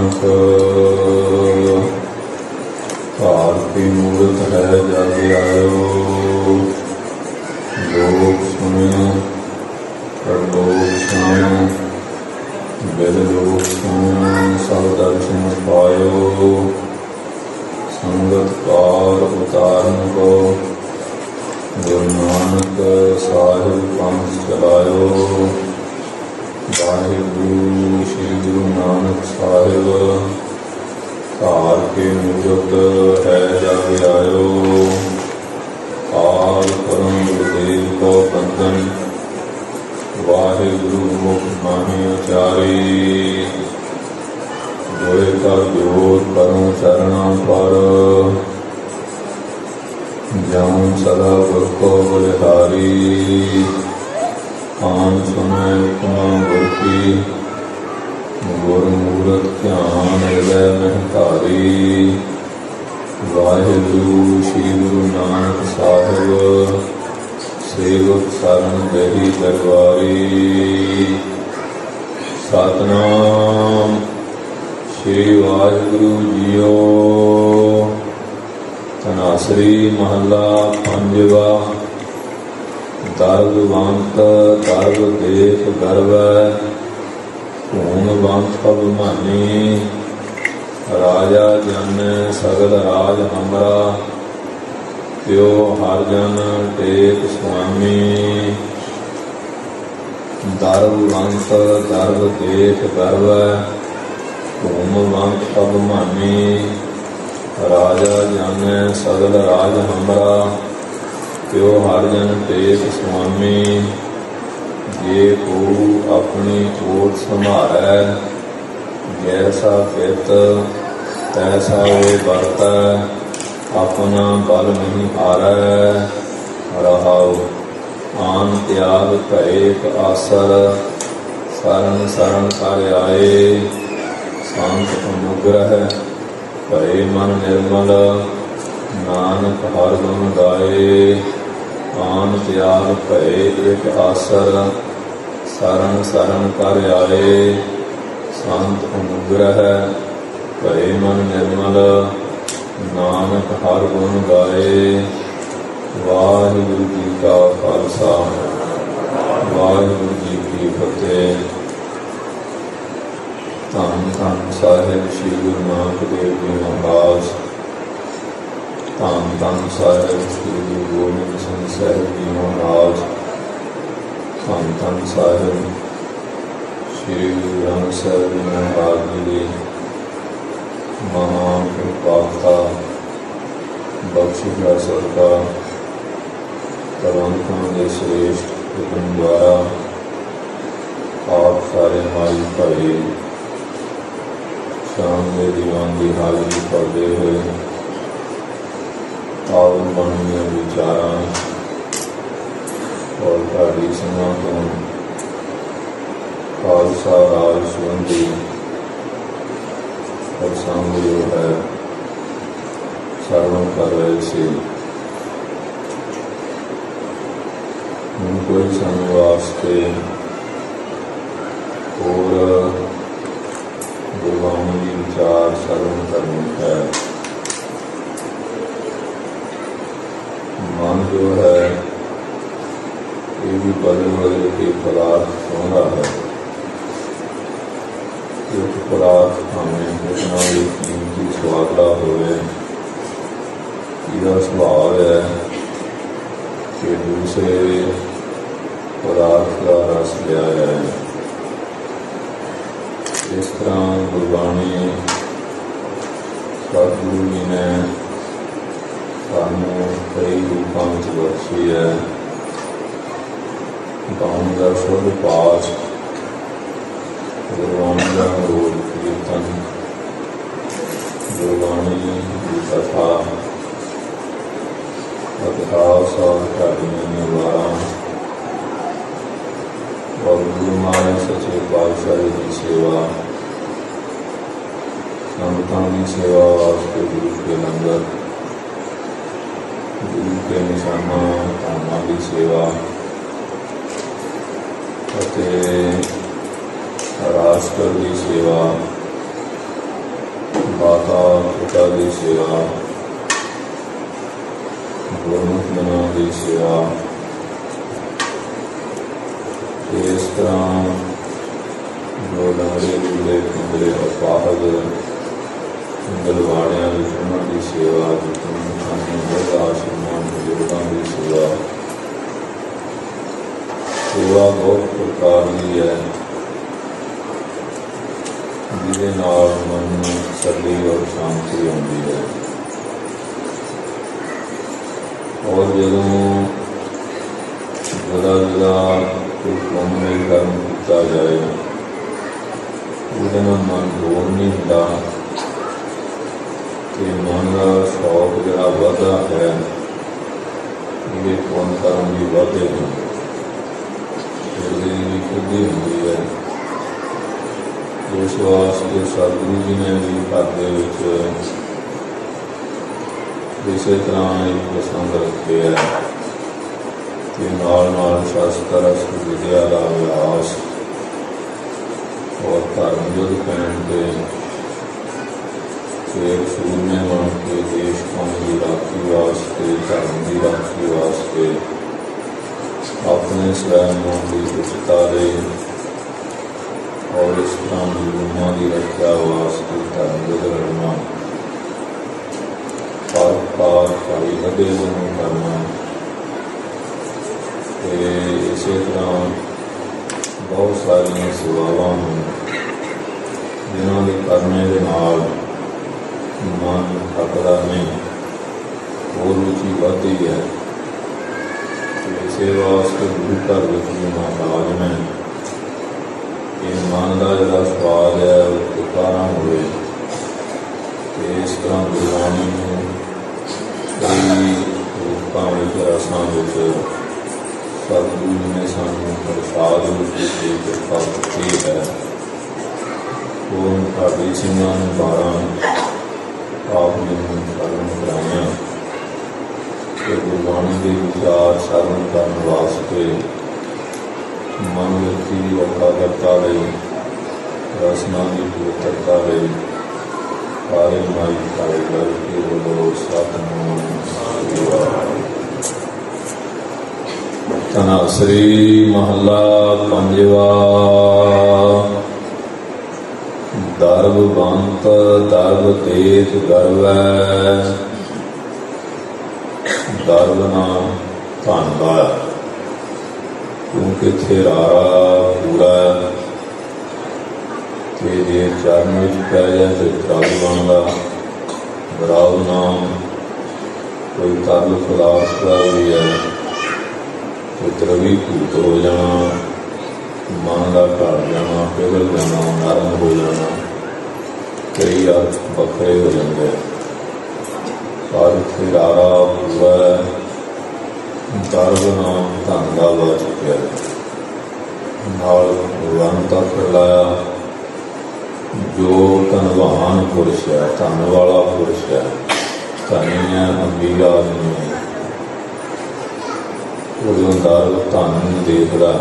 ਨਾਨਕ ਭਾਰਤੀ ਮੂਰਤ ਹੈ ਜਗ ਆਇਓ। ਲੋਕ ਸੁਣਿਓ ਪਰਲੋਕ ਸੁਣਿਓ ਬਿਦ ਲੋਕ ਸੁਣਿਓ ਸਭ ਦਰਸ਼ਨ ਪਾਇਓ। ਸੰਗਤ ਕਾਰ ਉਤਾਰਨ ਕੋ ਗੁਰੂ ਨਾਨਕ ਸਾਹਿਬ ਪੰਥ ਚਲਾਇਓ। ਵਾਹਿਗੁਰੂ ਸ਼੍ਰੀ ਗੁਰੂ ਨਾਨਕ ਸਾਹਿਬ ਧਾਰ ਕੇ ਮੂਰਤ ਹੈ ਜਗ ਆਇਓ। ਆਲ ਕਰਮ ਗੁਰਦੇਵ ਕੋ ਬੰਦਨ ਵਾਹਿਗੁਰੂ ਮੁਖ ਨਾਹੀ ਉਚਾਰੀ। ਜੋਏ ਕਰ ਜੋਰ ਕਰਮ ਚਰਣਾ ਪਰ ਜਉ ਸਦਾ ਗੁਰ ਕੋ ਬਲਿਹਾਰੀ। ਆਨ ਸੁਨੈ ਹੁਕਮ ਗੁਰ ਕੀ ਗੁਰ ਮੂਰਤ ਧਿਆਨ ਹਿਰਦੈ ਮਹਿ। ਵਾਹਿਗੁਰੂ ਸ਼੍ਰੀ ਗੁਰੂ ਨਾਨਕ ਸਾਹਿਬ ਸੇਵਕ ਸਰਨ ਬਹਿ ਦਰਬਾਰੀ। ਸਤਿਨਾਮ ਸ਼੍ਰੀ ਵਾਹਿਗੁਰੂ ਜੀਓ। ਧਨਾਸਰੀ ਮਹੱਲਾ ਪੰਜਵਾ। ਦਰਦਵੰਤ ਦਰਦ ਦੇਖ ਗਰਵੈ ਧੂਣਵੰਤ ਅਭਿਮਾਨੀ। ਰਾਜਾ ਜਨ ਸਗਲ ਰਾਜ ਹਮਰਾ ਤਿਉ ਹਰ ਜਨ ਟੇਕ ਸੁਆਮੀ। ਦਰਦਵੰਤ ਦਰਦ ਦੇਖ ਗਰਵੈ ਧੂਣਵੰਤ ਅਭਿਮਾਨੀ। ਰਾਜਾ ਜਨ ਸਗਲ ਰਾਜ ਹਮਰਾ ਤਿਉ ਹਰ ਜਨ ਟੇਕ ਸੁਆਮੀ। ਜੇ ਕੋ ਆਪਣੀ ਓਟ ਸੰਭਾਰੈ ਜੈਸਾ ਪਿਤ ਤੈਸਾ ਵੇ ਵਰਤੈ। ਆਪਣਾ ਬਲ ਨਹੀਂ ਹਾਰੈ ਰਹਾਉ। ਆਨ ਤਿਆਗ ਭਇ ਆਸਰ ਸਰਨ ਸਰਨ ਕਰ ਆਏ। ਸੰਤ ਅਨੁਗ੍ਰਹਿ ਭਏ ਮਨ ਨਿਰਮਲ ਨਾਨਕ ਹਰਿ ਗੁਣ ਗਾਏ। ਆਨ ਤਿਆਗ ਭਏ ਇਕ ਆਸਰ ਸਰਨ ਸਰਨ ਕਰ ਆਏ। ਸੰਤ ਅਨੁਗ੍ਰਹਿ ਭਏ ਮਨ ਨਿਰਮਲ ਨਾਨਕ ਹਰਿ ਗੁਣ ਗਾਏ। ਵਾਹਿਗੁਰੂ ਜੀ ਕਾ ਖਾਲਸਾ ਵਾਹਿਗੁਰੂ ਜੀ ਕੀ ਫਤਿਹ। ਧੰਨ ਧੰਨ ਸਾਹਿਬ ਸ੍ਰੀ ਗੁਰੂ ਨਾਨਕ ਦੇਵ ਜੀ ਮਹਾਰਾਜ। ਧੰਨ ਧੰਨ ਸਾਹਿਬ ਸ੍ਰੀ ਗੁਰੂ ਗੋਬਿੰਦ ਸਿੰਘ ਸਾਹਿਬ ਜੀ ਮਹਾਰਾਜ। ਧੰਨ ਧੰਨ ਸਾਹਿਬ ਸ੍ਰੀ ਗੁਰੂ ਗ੍ਰੰਥ ਸਾਹਿਬ ਜੀ ਮਹਾਰਾਜ ਜੀ ਦੀ ਮਹਾਨ ਕਿਰਪਾਲਤਾ ਬਖਸ਼ਿਸ਼ ਦਾ ਸਦਕਾ ਪ੍ਰਬੰਧਕਾਂ ਦੇ ਸ੍ਰੇਸ਼ਟ ਹੁਕਮ ਦੁਆਰਾ ਆਪ ਸਾਰੇ ਮਾਈ ਭਾਈ ਸ਼ਾਮ ਦੇ ਦੀਵਾਨ ਦੀ ਹਾਜ਼ਰੀ ਕਰਦੇ ਹੋਏ ਪਾਵਨ ਬਣੀਆਂ ਵਿਚਾਰਾਂ ਔਰ ਤੁਹਾਡੀ ਸਮਾਂ ਤੋਂ ਖਾਲਸਾ ਰਾਜ ਸੰਬੰਧੀ ਪ੍ਰਸੰਗ ਜੋ ਹੈ ਸਰਵਣ ਕਰ ਰਹੇ ਸੀ। ਹੁਣ ਕੋਈ ਸਾਨੂੰ ਵਾਸਤੇ ਹੋਰ ਗੁਰਬਾਣੀ ਦੀ ਵਿਚਾਰ ਸਰਵਣ ਕਰਨੀ ਹੈ। ਮਨ ਜੋ ਹੈ ਇਹ ਵੀ ਬਦਲ ਬਦਲ ਕੇ ਪਦਾਰਥ ਚਾਹੁੰਦਾ ਹੈ। ਇੱਕ ਪਦਾਰਥ ਭਾਵੇਂ ਕਿਤਨਾ ਵੀ ਕੀਮਤੀ ਸੁਆਦਲਾ ਹੋਵੇ, ਇਹਦਾ ਸੁਭਾਅ ਹੈ ਕਿ ਦੂਸਰੇ ਪਦਾਰਥ ਦਾ ਰਸ ਲਿਆ ਹੈ। ਇਸ ਤਰ੍ਹਾਂ ਗੁਰਬਾਣੀ ਸਤਿਗੁਰੂ ਜੀ ਨੇ ਸਾਨੂੰ ਕਈ ਰੂਪਾਂ ਵਿੱਚ ਬਖਸ਼ੀ ਹੈ। ਗਾਉਣ ਦਾ ਸ਼ੁੱਧ ਪਾਠ, ਗੁਰਬਾਣੀ ਦਾ ਰੋਲ ਕੀਰਤਨ, ਗੁਰਬਾਣੀ ਦੀ ਕਥਾ, ਇਤਿਹਾਸ ਔਰ ਕਹਾਣੀਆਂ ਨਿਵਾਰਾਂ ਔਰ ਗੁਰੂ ਮਹਾਰਾਜ ਸੱਚੇ ਪਾਤਸ਼ਾਹ ਦੀ ਸੇਵਾ, ਸੰਤਾਂ ਦੀ ਸੇਵਾ ਵਾਸਤੇ ਗੁਰੂ ਕੇ ਲੰਗਰ, ਗੁਰੂ ਕੇ ਨਿਸ਼ਾਨਾਂ ਧਾਮਾਂ ਦੀ ਸੇਵਾ ਅਤੇ ਰਾਸ਼ਟਰ ਦੀ ਸੇਵਾ सेवा, गुरमुख मना की सेवा। इस तरह जो लंगड़े लूले पिंगले अपाहज गलवाड़िया उन्होंने की सेवा, आश्रमान बुजुर्गों की सेवा। सेवा बहुत प्रकार की है जिसके नाल मन में तसल्ली और शांति आती है। और जदों जुदा जुदा कोई पुण्य कर्म किया जाए वो मन बोर नहीं होता कि मन का शौक जोड़ा बढ़ता है, ये पुण्य कर्म भी बढ़ते हैं, भी शुद्धि होती है। इस वास्ते सतगुरु जी ने भी घर के इस तरह एक प्रसंग रखे है कि नाल शास्त्र विद्या का अभ्यास और धर्म युद्ध पहन के फिर सूरमे बन के देश कौम की राखी वास्ते, धर्म की राखी वास्ते अपने स्वयं की उच्चता ले और इस तरह गुरुओं की रक्षा वास्ते धर्म युद्ध लड़ना, पार पार भाई लगे करना। इस तरह बहुत सारिया सेवावां जिन्हों के करने के नाल मन थकता नहीं, और रुचि बढ़ती है। इस वास्ते गुरु घर भी महाराज ने इन मन का जोड़ा स्वाद है उतारा हो। इस तरह गुरबाणी कई रूपों में रसां सतगुरु ने सानू प्रसाद रूप की कृपा की है। ओम ढाडी सिंघां नूं 12 आपने श्रवण कराइया कि गुरबाणी के विचार श्रवण करने वास्ते मन की एकाग्रता लई, रसना की पवित्रता लई सारे माई खाए कर के बोलो सतनाम श्री वाहिगुरू। तनासरी महला पंजवा। दरब बंत दरब देख गर्वै, दरब ना धनवा क्योंकि थेरारा पूरा तेरे चरण में पै जाए तो तरल बनता। बराव नाम कोई तरल पदार्थ का भी है तो द्रवी भूत हो जाना, मन का घट जाना, पिघल जाना, नरम हो जाना, कई अर्थ बखरे हो जाते। पर थेरारा पूरा दर्द नाम धन का वाचक है। नाल वन तक लाया जो धनवान पुरुष है, धन वाला पुरुष है, धनी है, अमीर आदमी है, वो दर्द धन देखता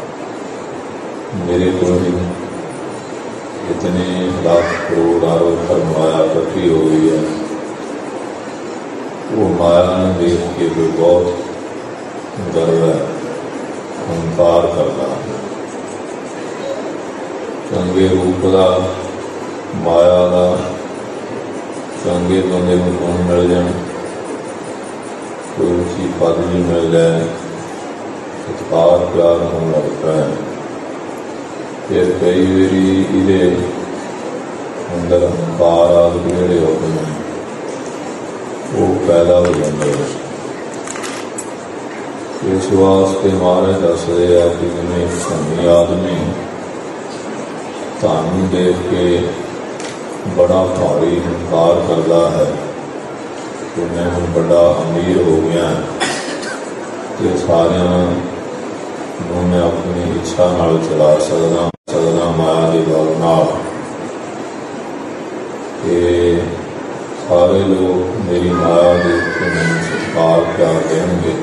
मेरे को इतने लाख करोड़ आरोप माया इकट्ठी हो गई है। वो माया ने देख के भी बहुत गर्व है, अहंकार करता। चंगे रूप का माया का चंगे बंदे को गुण मिल जाए, कोई उसी पद भी मिल जाए, सत्कार प्यार होने लगता है। फिर कई बारी ये अंदर अहंकार आदि जोड़े होते हैं वो पैदा हो जाते हैं। इस वास्ते महाराज दस रहे हैं कि जिन्हें धनी आदमी धन देख के बड़ा भारी अहंकार करता है कि मैं हम बड़ा अमीर हो गया तो सारिया मैं अपनी इच्छा नाल चला सकदा माया के बल नाल। सारे लोग मेरी माया देख के मैंने सत्कार प्यार देंगे।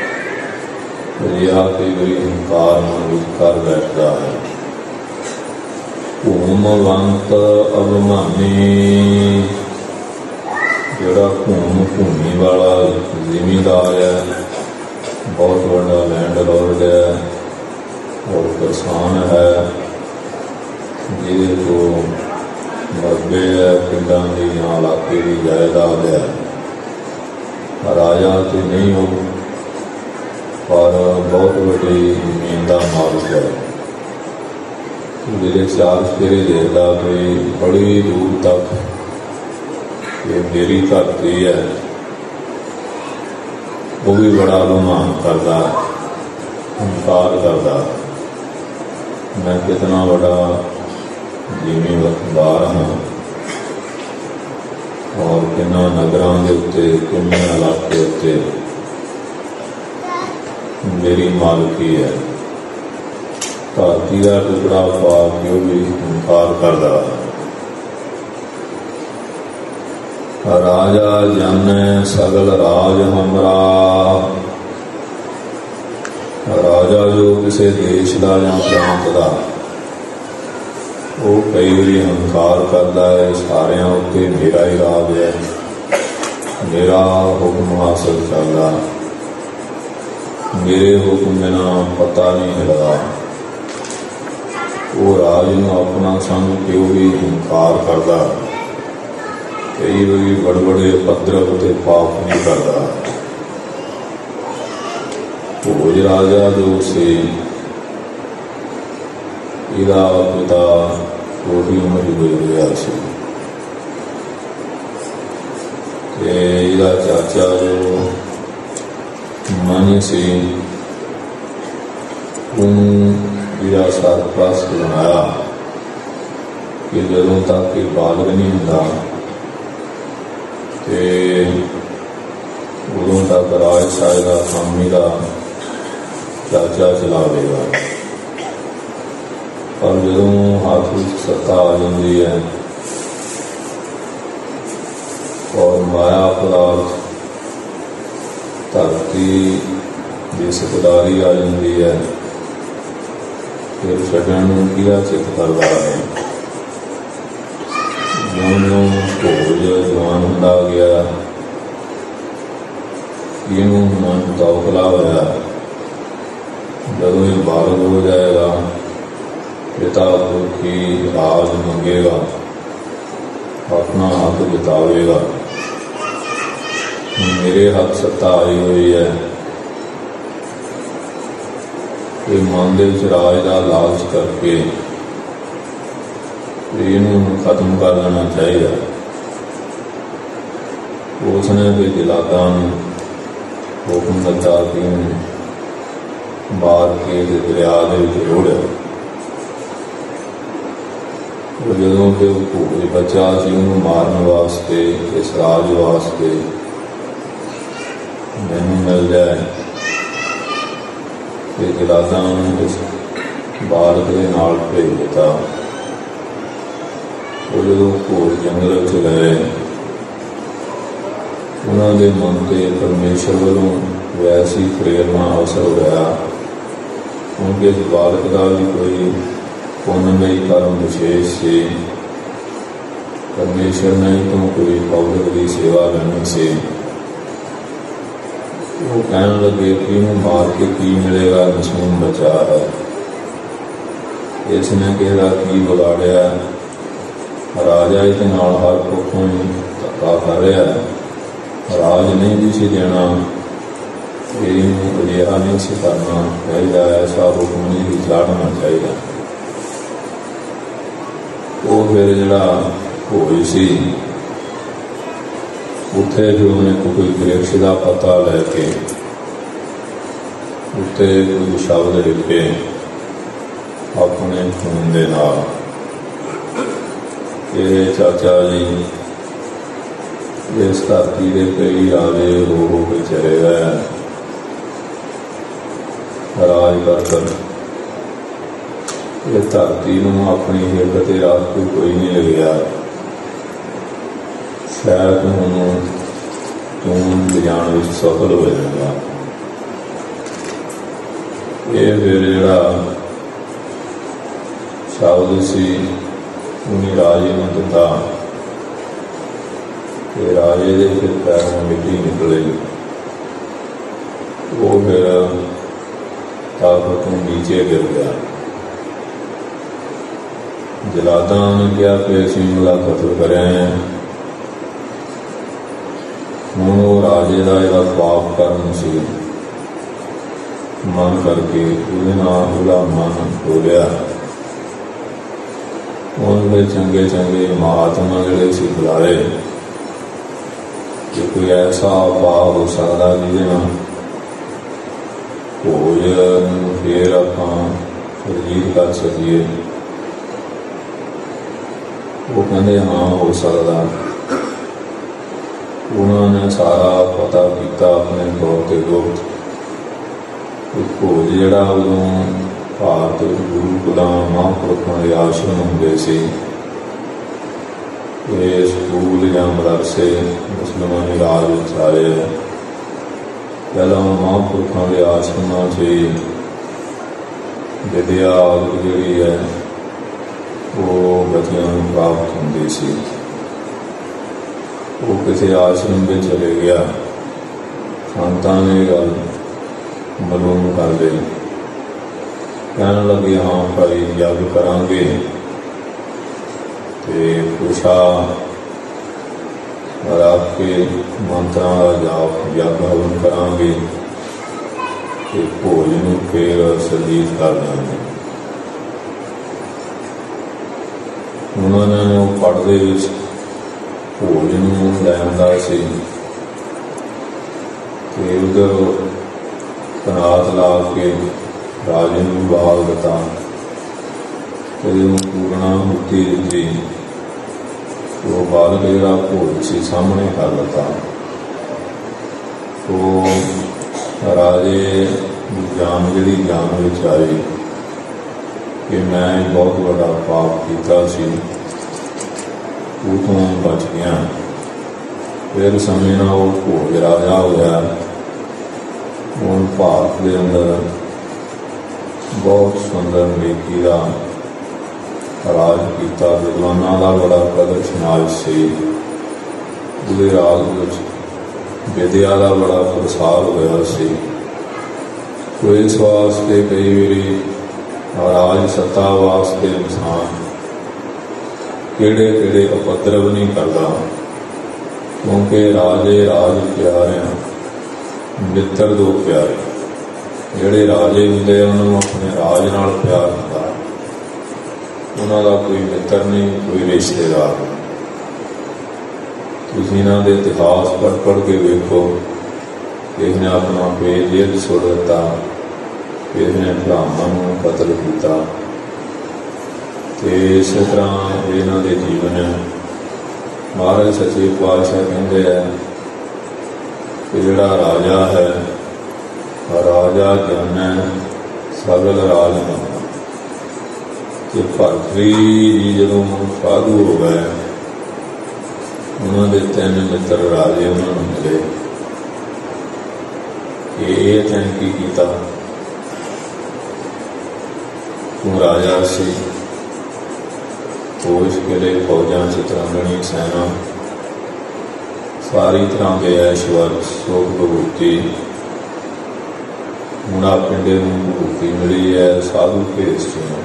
यह कई बारी अहंकार मन कर बैठता है। भूमवंत अभिमानी भूमि वाला जिमीदार है, बहुत बड़ा लैंड लॉर्ड है और किसान है, जिहदे को नब्बे पिंडां दी या इलाके की जायदाद है। राजा तो नहीं हो पर बहुत बड़ी जमीन का मालिक है। मेरे चार फेरे देखता कोई बड़ी दूर तक ये मेरी धरती है, वो भी बड़ा गुमान करता, इनकार करता मैं कितना बड़ा जिम्मेदार हाँ और किन्ना नगरों के उत्ते किन्ने इलाके उत्ते मेरी मालकी है। धरती का टुकड़ा पा के भी इनकार करता। राजा जाने सगल राज हमरा, राजा जो किसी देश का या प्रांत का वो कई बार हंकार करता है, सारिया उत्ते मेरा ही राज है, मेरा हुक्म हासिल चलता, मेरे हुक्म बिना पता नहीं हिलता। वो राज नूं अपना समझ के वो भी हंकार करता, कई बार बड़े बड़े उपद्रव ते पाप नहीं करता। भोज राजा जो से इहदा पिता छोटी उम्र गुजर गया सी ते इहदा चाचा जो मन से इहदा सरपरस्त बनाया कि जदों तक कि बालग नहीं हुंदा ते उदों तक राज साहिब का काम इहदा चाचा चलावेगा। पर जदों हाथ में सत्ता आ जाती है और माया पदार्थ धरती की सिकदारी आ जाती है, फिर छड्डण नूं किहदा चित करदा है। ज्यों भोज जवान हुंदा गया, इहनूं मन तौखला होया, जदों ये बालग हो जाएगा पिता पुरखी राज मंगेगा, अपना हक जतावेगा। मेरे हक सत्ता आई हुई है, ये मन दे विच राज का लालच करके इनू खत्म कर देना चाहिए। उसने भी जलादा हुक्म दिता कि मार के दरिया के रोड़िया। जो भोज बचा से उन्होंने मारने वास्ते, इस राज वास्ते मैनू मिल जाए, तो जलादा इस बालक के नाल भेज दिता। वो जो भोज जंगल च गए, उन्होंने मन से परमेश्वर वालों वैसी प्रेरणा हासिल होया, क्योंकि इस बालक का भी कोई पुण्यमयी कर्म विशेष से परमेश्वर ने तो कोई पब्लिक की सेवा लेनी से। वो कहने लगे कि इन्हें मार के की मिलेगा, मासूम बचा है, इसने कहता की बिगाड़िया, राजा इस नाल हर पक्षों धक्का कर रहा है, राज नहीं भी सी देना, अजिहा नहीं सी करना चाहिए, ऐसा हुक्म नहीं चाड़ना चाहिए। वो फिर जिहड़ा भोज सी उत्थे फिर उन्हें कोई वृक्ष का पता लैके उत्ते कोई शब्द लिखे अपने खून दे नाल, ये चाचा जी इस धरती के कई राजे हो के चले गए, राज कर ये धरती नूं अपनी हिरक ते रख के कोई नहीं लग्या, शायद हुण तूं लिजाण विच सफल हो जाएगा। ये फिर जिहड़ा शब्द सी उन्हें राजे ने दिता, ते राजे के फिर पैरों मिट्टी निकले। वो फिर ताकत तो नीचे गिर गया। जलादा ने कहा कि असीं उसदा कतल करिया है, हुण वो राजे का जिहड़ा पाप कर्म सी मन करके उहदे नाल उहदा मन डोलिया। उन्होंने चंगे चंगे महात्मा जिहड़े सी बुलाए कि कोई ऐसा उपाय हो सकता जिहदे नाल भोजन फिर आपां रिलीज कर सकीए। वो कहते हाँ हो सकता। उन्होंने सारा पता किया अपने तौर पर गुप्त। भोज जिहड़ा उदों भारत गुरुकुलां महापुरखों के आश्रम होंदे सी, ये स्कूल या मदरसे मुसलमां के राज विच आए। पहला महापुरखों के आश्रमां च विद्या जिहड़ी है वो बच्चों को प्राप्त होंदी सी। वो किसी आश्रम में चले गया, संतां ने गल मालूम कर ली, कहने लगे हाँ भाई यज्ञ करांगे। ते पूछा और आपके मंत्रा का जाप यज्ञ हवन करांगे तो भोजन फिर सलीत कर देंगे। उन्होंने वो पढ़ते भोजन लैंदा सी ते उधर कनात ला के राजे नूं बाल दिता, पूर्णा मुक्ति दी। वो बालक जिहड़ा भोज सी सामने कर दिता। तो राजे जान जिहड़ी जान विच आई कि मैं बहुत बड़ा पाप किया सी, उतों बच गया। फिर समय ना वो भोज राजा होया। हुण भारत के अंदर बहुत सुंदर नेकी का राज किया। विद्वानां का बड़ा कदर समाज से उसके राज विच विद्या का बड़ा प्रसार होया सी। तो इस वास्ते कई बारी राज सत्ता वास्ते इंसान किहड़े किहड़े उपद्रव नहीं करता, क्योंकि राजे राज प्यारे मित्र दो प्यारे। जिहड़े राजे हुंदे उन्होंने अपने राज नाल प्यार हुंदा, उन्हां दा कोई मित्र नहीं, कोई रिश्तेदार नहीं। तुसीं इन्हां दे इतिहास पढ़ के वेखो, किसी ने अपना पेट जेल सुट दिता, किसी ने भरावां नूं कतल किया। तो इस तरह इन्हां दे जीवन महाराज सच्चे पातशाह कहते हैं कि जिहड़ा राजा है राजा जाने सगल राज बना। कि भरतरी जी जदों साधु हो गए, उन्होंने तीन मित्र राजे उन्होंने मिले कि ये तैन की कीता, तू राजा सी, फौज के लिए फौजा चितरंगणी सेना सारी तरह के ऐश्वर्य सुख भभूति, मुड़ा पिंडे भभूति मिली है साधु भेस च।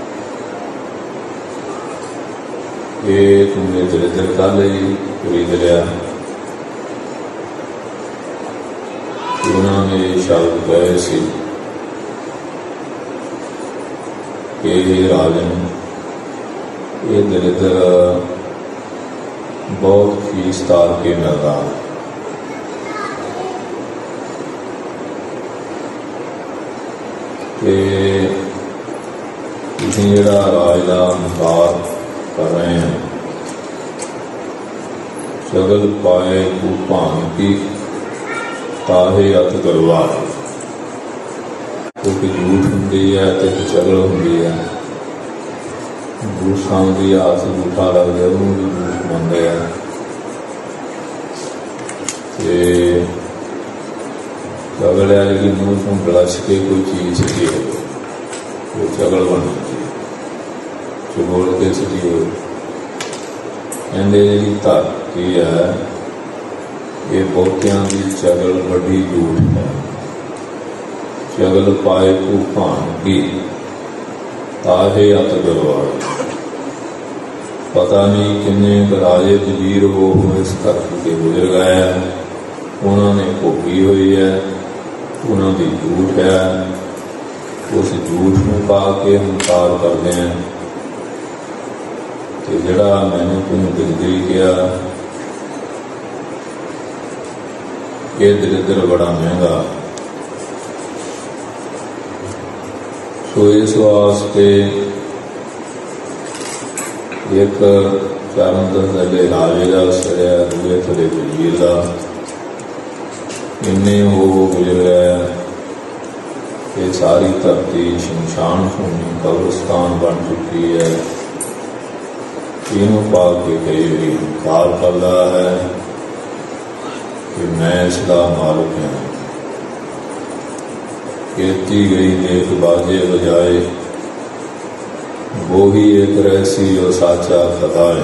ये तुमने दरिद्र कल ही खरीद लिया। उन्होंने शब्द कहे सी कि राजन ये दरिद्र बहुत फीस तार के मिलता, जिहड़ा राज का मुकार कर रहे हैं, सगल पाए को भांति ताहे अत करवार। क्योंकि झूठ होंगी है तो चगल होंगी है। झूठां की आस झूठा लगता है, उन्होंने भी झूठ मनते हैं। चगल है कि मूँह चों गलछ के कोई चीज़ सीटी हो, वो चगल बन जाती है। चगोल के सीटी हो कहते जी धरती है ये बहुतियां की चगल बड़ी झूठ है। चगल पाए तूफान की ताहे अत गरवाए। पता नहीं किन्ने राजे वजीर वो इस धरती के गुजर गए हैं, उन्होंने भोगी हुई है, उन्होंने झूठ है। उस झूठ में पा के हंकार करते हैं कि जड़ा मैंने तुम दिलगिरी किया, ये दरिद्र बड़ा महंगा। सो इस वास्ते एक चारों थले राजे का सरिया, दूजे थले वजीर का, इन्ने वो गुजर गया। ये सारी धरती शमशान भूमि कब्रिस्तान बन चुकी है। इनू पा के कई बार हंकार कर रहा है कि मैं इसका मालिक हूँ। कहती गई देख बाजे बजाए, वो ही एक रहसी जो साचा खता है।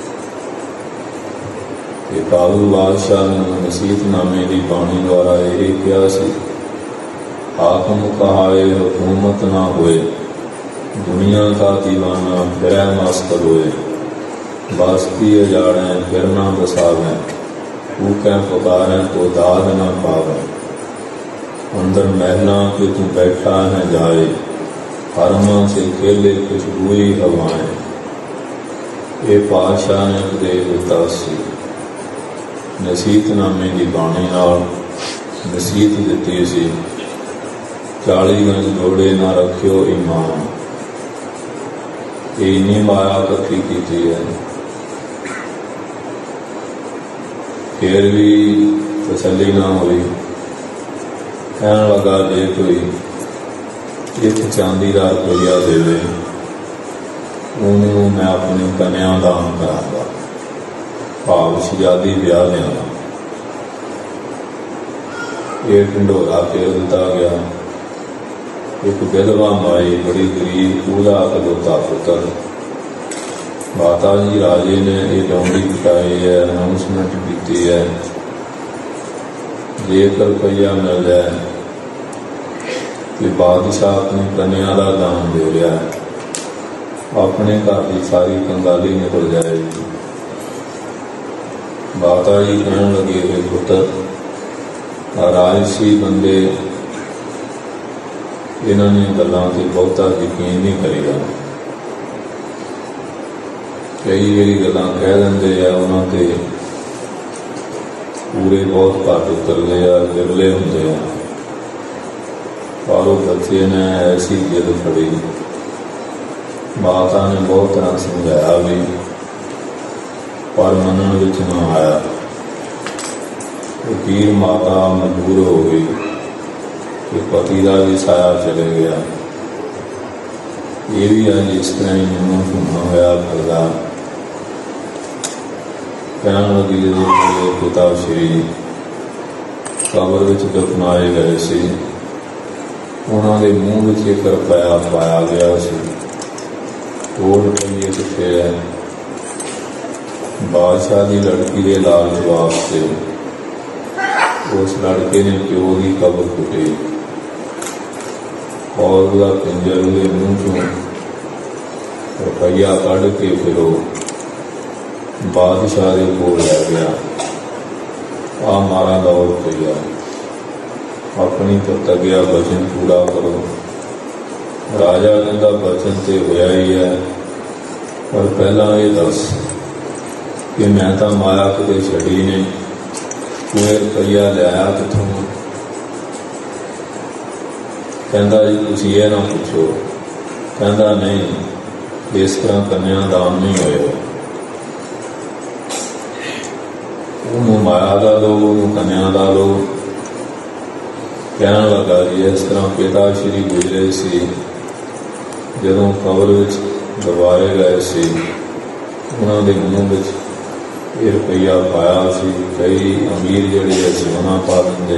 ये काबुल बादशाह ने नसीहतनामे की बाणी द्वारा यही किया सी, हाकम कहाए हुकूमत ना होए, दुनिया का दीवाना फिर मस्त होए। बास्ती अजाड़े फिर ना बसावें, भूखें पुकारें तो दाद ना पावें। अंदर महला के तू बैठा है जाए, हरमा से खेले खुशबुई हवाएं। ये पातशाह ने उपदेश दिता सी, नसीहतनामे की बाणी नाल नसीहत दिती सी, 40 गज जोड़े ना रखियो ईमान। ये इन्नी माया कट्ठी की है, फिर भी तसली ना हुई। कहने लगा जे कोई एक चांदी का रुपया देवे, उन्होंने मैं अपनी कन्या दान करांगा, भाव शहजादी ब्याह देंगा। ये ढंडोरा फेर दिता गया। एक विधवा माई बड़ी गरीब, पूरा इकलौता पुत्र। माता जी राजे ने ये डोंगी पिटाई है, अनाउंसमेंट की है, जेकर रुपया मिल जाए कि बादशाह अपनी कन्या का दान दे रहा है, अपने घर की सारी कंगाली निकल जाएगी। माता जी कहने लगे, हुए पुत्र, राजसी बंदे इन्होंने गलों से बहुता यकीन नहीं करेगा। कई बारी गल्लां कह देंगे आ, उन्होंने पूरे बहुत घट उतरते आ, विरले होंगे आ। और वो बच्चे ने ऐसी जिद फड़ी, माता ने बहुत तरह समझाया भी, पर मनन विच ना आया। फकीर माता मजबूर हो गई कि पति का भी साया चले गया। ये भी अज इस तरह ही मैनू घूमना होया फिरदा। कहने लगी, जो पिता श्री कबर विच दफनाए गए सी, उन्होंने मूँह में एक रुपया पाया गया सी। 2 रुपये कितने है? बादशाह की लड़की के लालच वास्ते उस लड़के ने प्यो की कबर कुटी और उसका पिंजर उसके मूँह चों रुपया कढ़ के फिर बादशाह के कोल लै गया। आ मारा दौड़ रुपया, अपनी तो तगिया बचन पूरा करो। राजा कहता बचन तो होया ही है, पर पहला ये दस कि मैं तो माया किते छड़ी नहीं, तू रुपया लिया कितों? कहता जी तुसीं ये ना पूछो। कहता नहीं, इस तरह कन्या दान नहीं होएगा। उन्होंने माया का दो, उन्होंने कन्या का दो। कहने लगा जी इस तरह पिता श्री गुजरे सी, जदों कबर विच दबारे गए सी, उन्होंने मूँह विच ये रुपया पाया सी। कई अमीर जिहड़े सोना पा देंगे।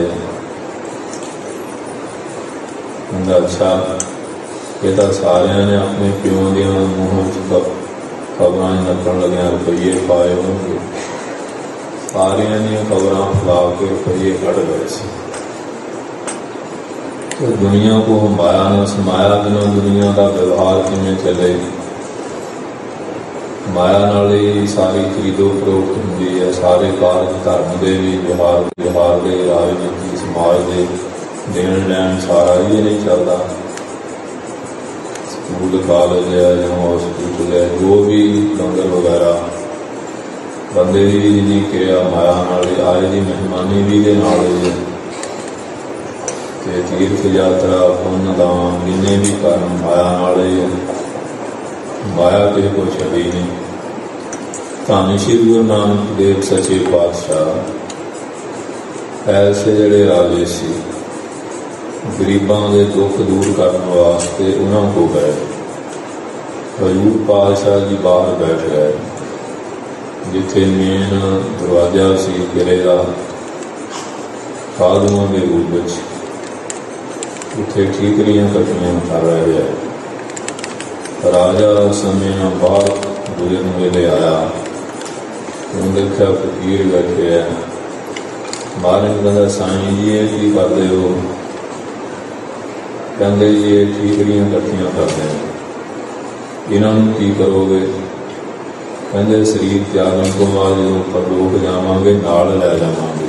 कहता अच्छा, ये तो सारिया ने अपने प्यो दियां मूँह खबरां नकन लगिया रुपये पाए होंगे। सारिया दी खबरां फैला के रुपये कढ़ गए थे। तो दुनिया को माया न समाया, बिना दुनिया का व्यवहार किमें चले। माया नाल ही सारी खरीदो फरोख्त होंदी है, सारे कारज धर्म के भी, व्यवहार के, राजनीति समाज के देन लैन सारा ये नहीं चलता। स्कूल कॉलेज है या हॉस्पिटल है, जो भी लंगर वगैरह बंदे की जी क्रिया माया नाल आए की मेहमानी भी दे नाल है। तीर्थ यात्रा पुण्य दान जिन्हें भी कर्म माया नाल है, माया किसी को छड़ी नहीं। धन श्री गुरु नानक देव सच्चे पातशाह ऐसे जड़े राजे सी, गरीबों के दुख दूर करने वास्ते उन्होंने को गए। हजूर पातशाह जी बाहर बैठ गए, जिथे मेन दरवाजा सी किले का साधुओं के रूप में, उत्थे ठीकरियां कटियां कर रहे हैं। राजा समय बाहर गुजरन वेले आया, उन्हें देखा फकीर बैठे है। महाराज कहता साईं जी ये की करते हो? कहते जी ये ठीकरियां कट्ठियां करते हैं, इन्हों की करोगे? कहते शरीर त्यागन तो बाद जो परलोक जावांगे नाल लै जावांगे।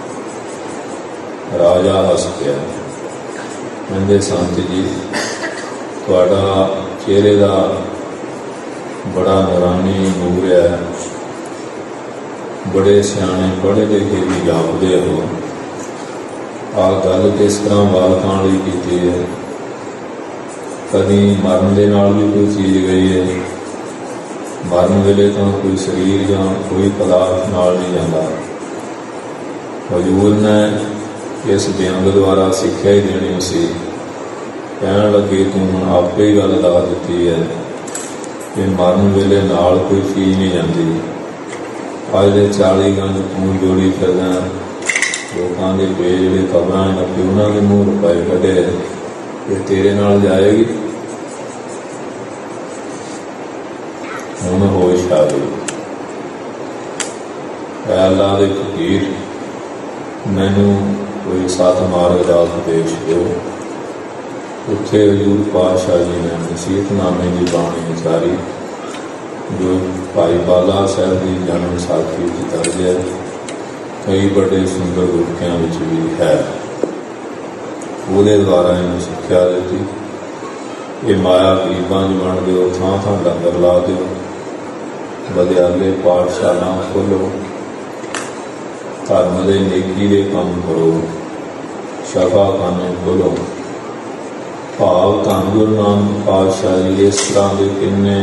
राजा हस गया, कहते संत जी तुहाडा चेहरे का बड़ा नूरानी नूर है, बड़े सियाने पढ़े लिखे भी जापदे हो। आ गल किस तरह बालकां लई कीती है? कभी मरण दे नाल भी कोई चीज़ गई है? मरण वेले तो कोई शरीर या कोई पदार्थ नाल नहीं जाता। हजूर ने इस व्यंग द्वारा सिक्ख्या ही देनी सी। कहन लगे तू आपे ही गल दस दिती है कि मरण वेले नाल कोई चीज़ नहीं जाती। अज दे 40 गंज तू जोड़ी फिरदा, लोगों के पेज जो खबर लगे उन्होंने मूँह रुपए कढ़े, ये तेरे नाल जाएगी? हुण होश आ गई। अल्लाह दे फकीर मैनू कोई सत मार्ग का उपदेश दो। उत्थे हजूर पातशाह जी ने नसीहतनामे की बाणी उचारी, जो भाई बाला साहब की जन्म साखी दर्ज है, कई बड़े सुंदर गुरकियां भी है। वो द्वारा इन्हें सिक्ख्या दी, ये माया गरीबां च बन दो, थां थां लंगर ला दो, विद्यालय पाठशाला खोलो, धर्म के नेकी के काम करो, शफाखाने खोलो। भाव धन गुरु नानक पातशाह जी इस तरह के किन्ने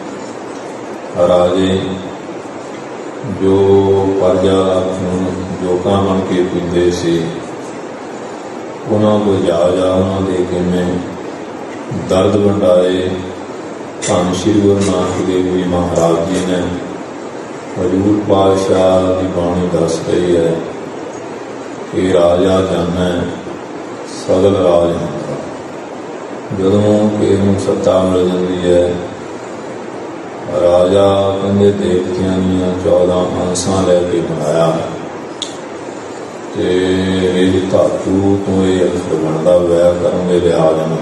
राजे जो प्रजा जोका बन के पीते से, उन्होंने को जा उन्होंने किमें दर्द वंडाए। धन श्री गुरु नानक देव जी महाराज जी ने हजूर पातशाह की बाणी दस रही है कि राजा जाना सगल राज होता। जदों किसी सत्ता मिल जाती है, राजा कहते देवतियां दियां 14 अंशां लैके बनाया, रिज धातु तो यह अखर बनता व्याकरण के लिहाज में,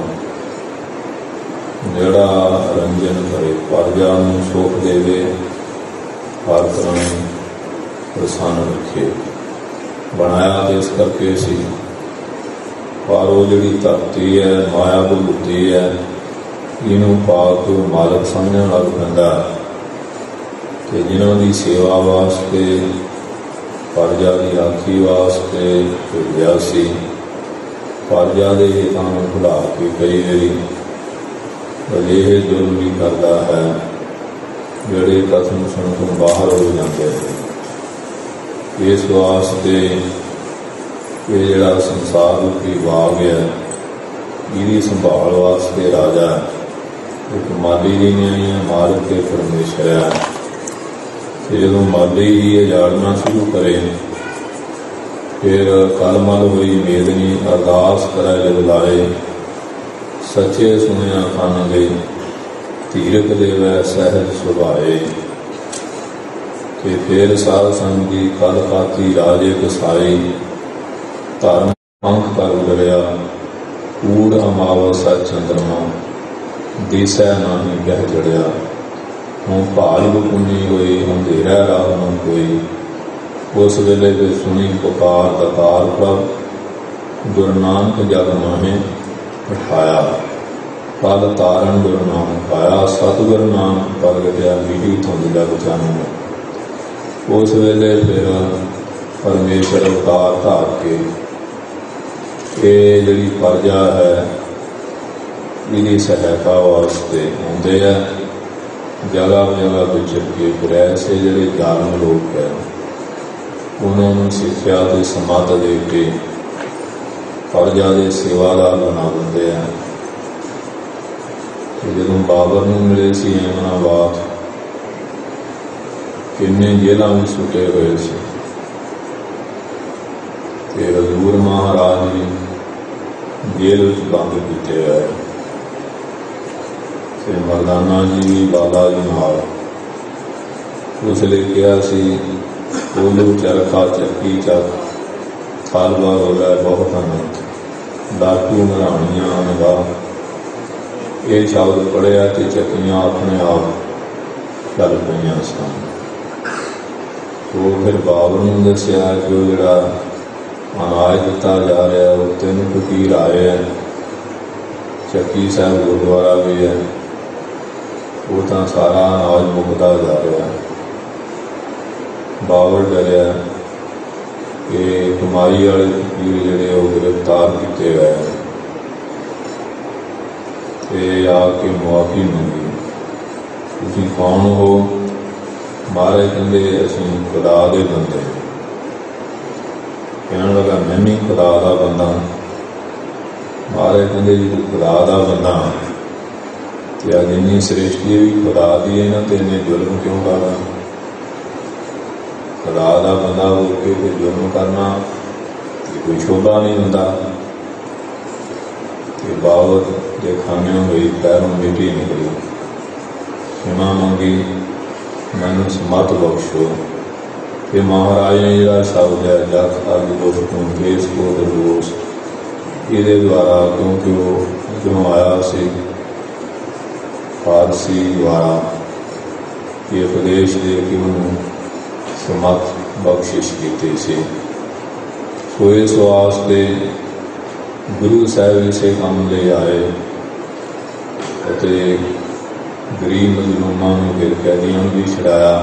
जड़ा रंजन करे, प्रजा नूं सुख देवे, हर तरह प्रसन्न रखे। बनाया तो इस करके सी, पर वो जी धरती है माया भुगती है, इनू पाक मालक समझने लग पैंदा कि जिन्हों की सेवा वास्ते प्रजा की राखी वास्ते भेजा सी, प्रजा के हितां नूं भुला के कई बारी अजिहे जुल्म भी करता है, जोड़े कथन सुन तो बाहर हो जाते हैं। इस वास्ते ये जिहड़ा संसार रूपी बाग है, इसकी संभाल वास्ते राजा एक माली जी ने मालिक के परमेश्वर है। जो माली ही उजाड़ना शुरू करे, फिर कल मल हुई मेदनी अरदास करे जब लाए, सच्चे सुनिया कन गए, तीरक देवै सहज सुभाए। कि फिर साध संग की कल काती राजे कसाई, धर्म पंख कर उडरिया, कूड़ अमावस चंद्रमा, दिसै नानी गह चढ़िया। हूँ भाल बुकुनी होई, अंधेरा राह न कोई, उस वेले ते सुनी पुकार दतार प्रभ, गुरु नानक जग माहे उठाया। पद तारण गुरु नानक पाया, सतगुरु नानक प्रगटिया, मीठी धुंध जग चानन। उस वेले फिर परमेश्वर अवतार धार के ये जिहड़ी प्रजा है इहदी सहायता वास्ते आउंदे है। जगह जगह विचर के फिर ऐसे जिहड़े जालम लोग है उन्होंने सिक्ख्या ते समत दे के प्रजा के सेवादार बना देंगे हैं। जो बाबर नूं मिले सी ऐमनाबाद, किन्ने जेलों में सुटे हुए सी, ते हजूर महाराज जी जेल बंद किए हुए, ते मरदाना जी भी बाबा जी नाल उसले कहा सी बोलो चरखा चक्की चक खालवा हो गया बहुत अनंत, डाकू मराणियां निगाह, ये शब्द पढ़िया तो चक्कियां अपने आप चल पईयां सन। तो फिर बाबर नूं दस्सिया कि वो जिहड़ा अनाज दिता जा रहा है वो 3 फकीर आए हैं, चक्की साहब गुरुद्वारा भी है, वो तो सारा अनाज मुकता जा रहा है। बाबर डरिया कि कमाई वाले फकीर जिहड़े वो गिरफ्तार किए गए हैं, आके मुआफ़ी मंगी, तुसीं कौन हो? मारे कहते असीं खुदा दे बंदे। कहण लगा मैं भी खुदा दा बंदा। मारे कहते जी तू खुदा दा बंदा ते अज इन्नी सृष्टि भी खुदा दी है ना, ते इन्ने जुल्म क्यों करना? खुदा दा बंदा हो के कोई जुल्म करना कोई शोभा नहीं हुंदा। बाबर के खाने हुई पैरों मिट्टी निकली, क्षमा मंगी, मैनू समत बख्शो। कि महाराज ने जिहड़ा शब्द है जख अग दोस्तों केस को दोष, ये द्वारा क्योंकि वो इधरों आया से फारसी द्वारा ये उपदेश दे के उन्होंने समत बख्शिश की सी। सो इस वास्ते गुरु साहब इसे काम ले आए, गरीब मजलूमां नूं फिर कैदियों भी छड़ाया,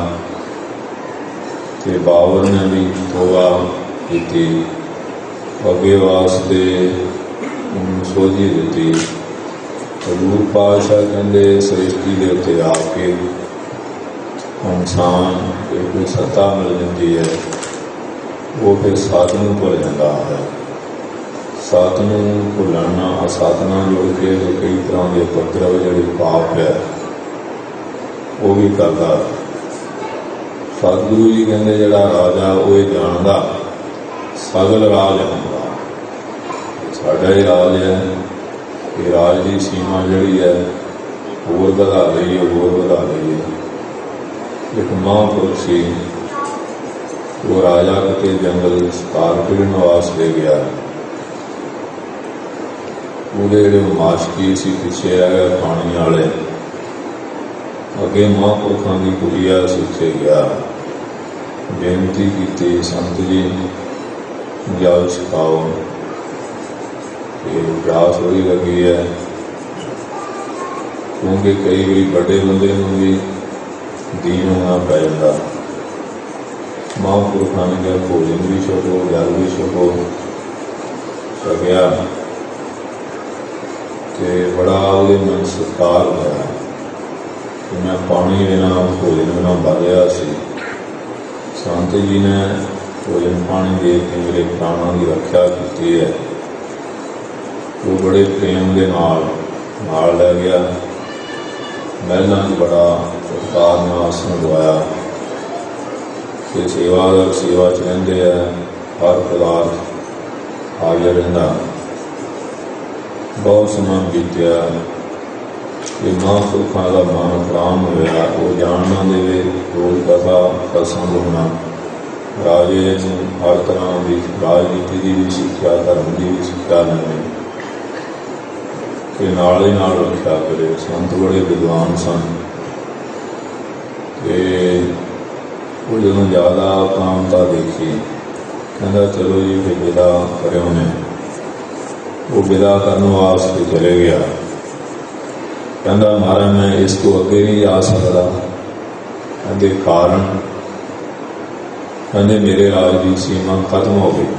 ते बाबर ने भी तौबा की, अगे वास्ते सोझी दी। हजूर पातशाह कहते सृष्टि के उत्ते आके इंसान कोई सत्ता मिल जाती है, वो फिर सत नूं भुल जाता है। सत नूं भुलना असतना जुड़ के कई तरह के उपद्रव जिहड़े पाप है वो भी करता। सतगुरु जी कहते जिहड़ा राजा वो ये जानता सगल राज आउंदा। साडा ही राज है कि राज की सीमा जिहड़ी है होर वधा लईए, होर वधा लईए। एक महापुरुष सी, वो राजा किते जंगल शिकार खेडण वास्ते गया, ਉਹਦੇ ਜਿਹੜੇ ਮਾਸ਼ਕੀ ਸੀ ਪਿੱਛੇ ਆ ਗਏ ਪਾਣੀ वाले, अगे महापुरखों की कुटिया सिखे गया, बेनती की संत जी जल छकाओ, प्यास बड़ी लगी है, क्योंकि कई बार बड़े बंदे भी दीन होना पै जाता। महापुरखों ने कहा भोजन भी छको जल भी छको, छकिया तो बड़ा वो मन सत्कार होया। मैं पानी बिना भोजन बिना मर रहा सी, संत जी ने भोजन पानी दे के मेरे प्राणों की रक्षा की है। वो बड़े प्रेम के नाल लै गया, महलों बड़ा उत्कार में आसन लवाया, कि सेवादार सेवा च रहिंदे है, हर पदार्थ हाजिर रहिंदा। बहुत समा बीतिया, कि महापुरखों का मन प्राण होया वो जानना देवे रोज कथा प्रसंग होना राजे हर तरह की राजनीति की भी सिक्ख्या धर्म की भी सिक्ख्या लेनी कि नाल ही नाल रखा करे। संत बड़े विद्वान सन कि वो जो ज़्यादा कामता देखी कहता चलो जी फिर विदा करे उन्हें वो विदा करने वास्ते चले गया। कहता महाराज मैं इस तो अगे नहीं जा सकता। कहते कारण कहते मेरे राज की सीमा खत्म हो गई।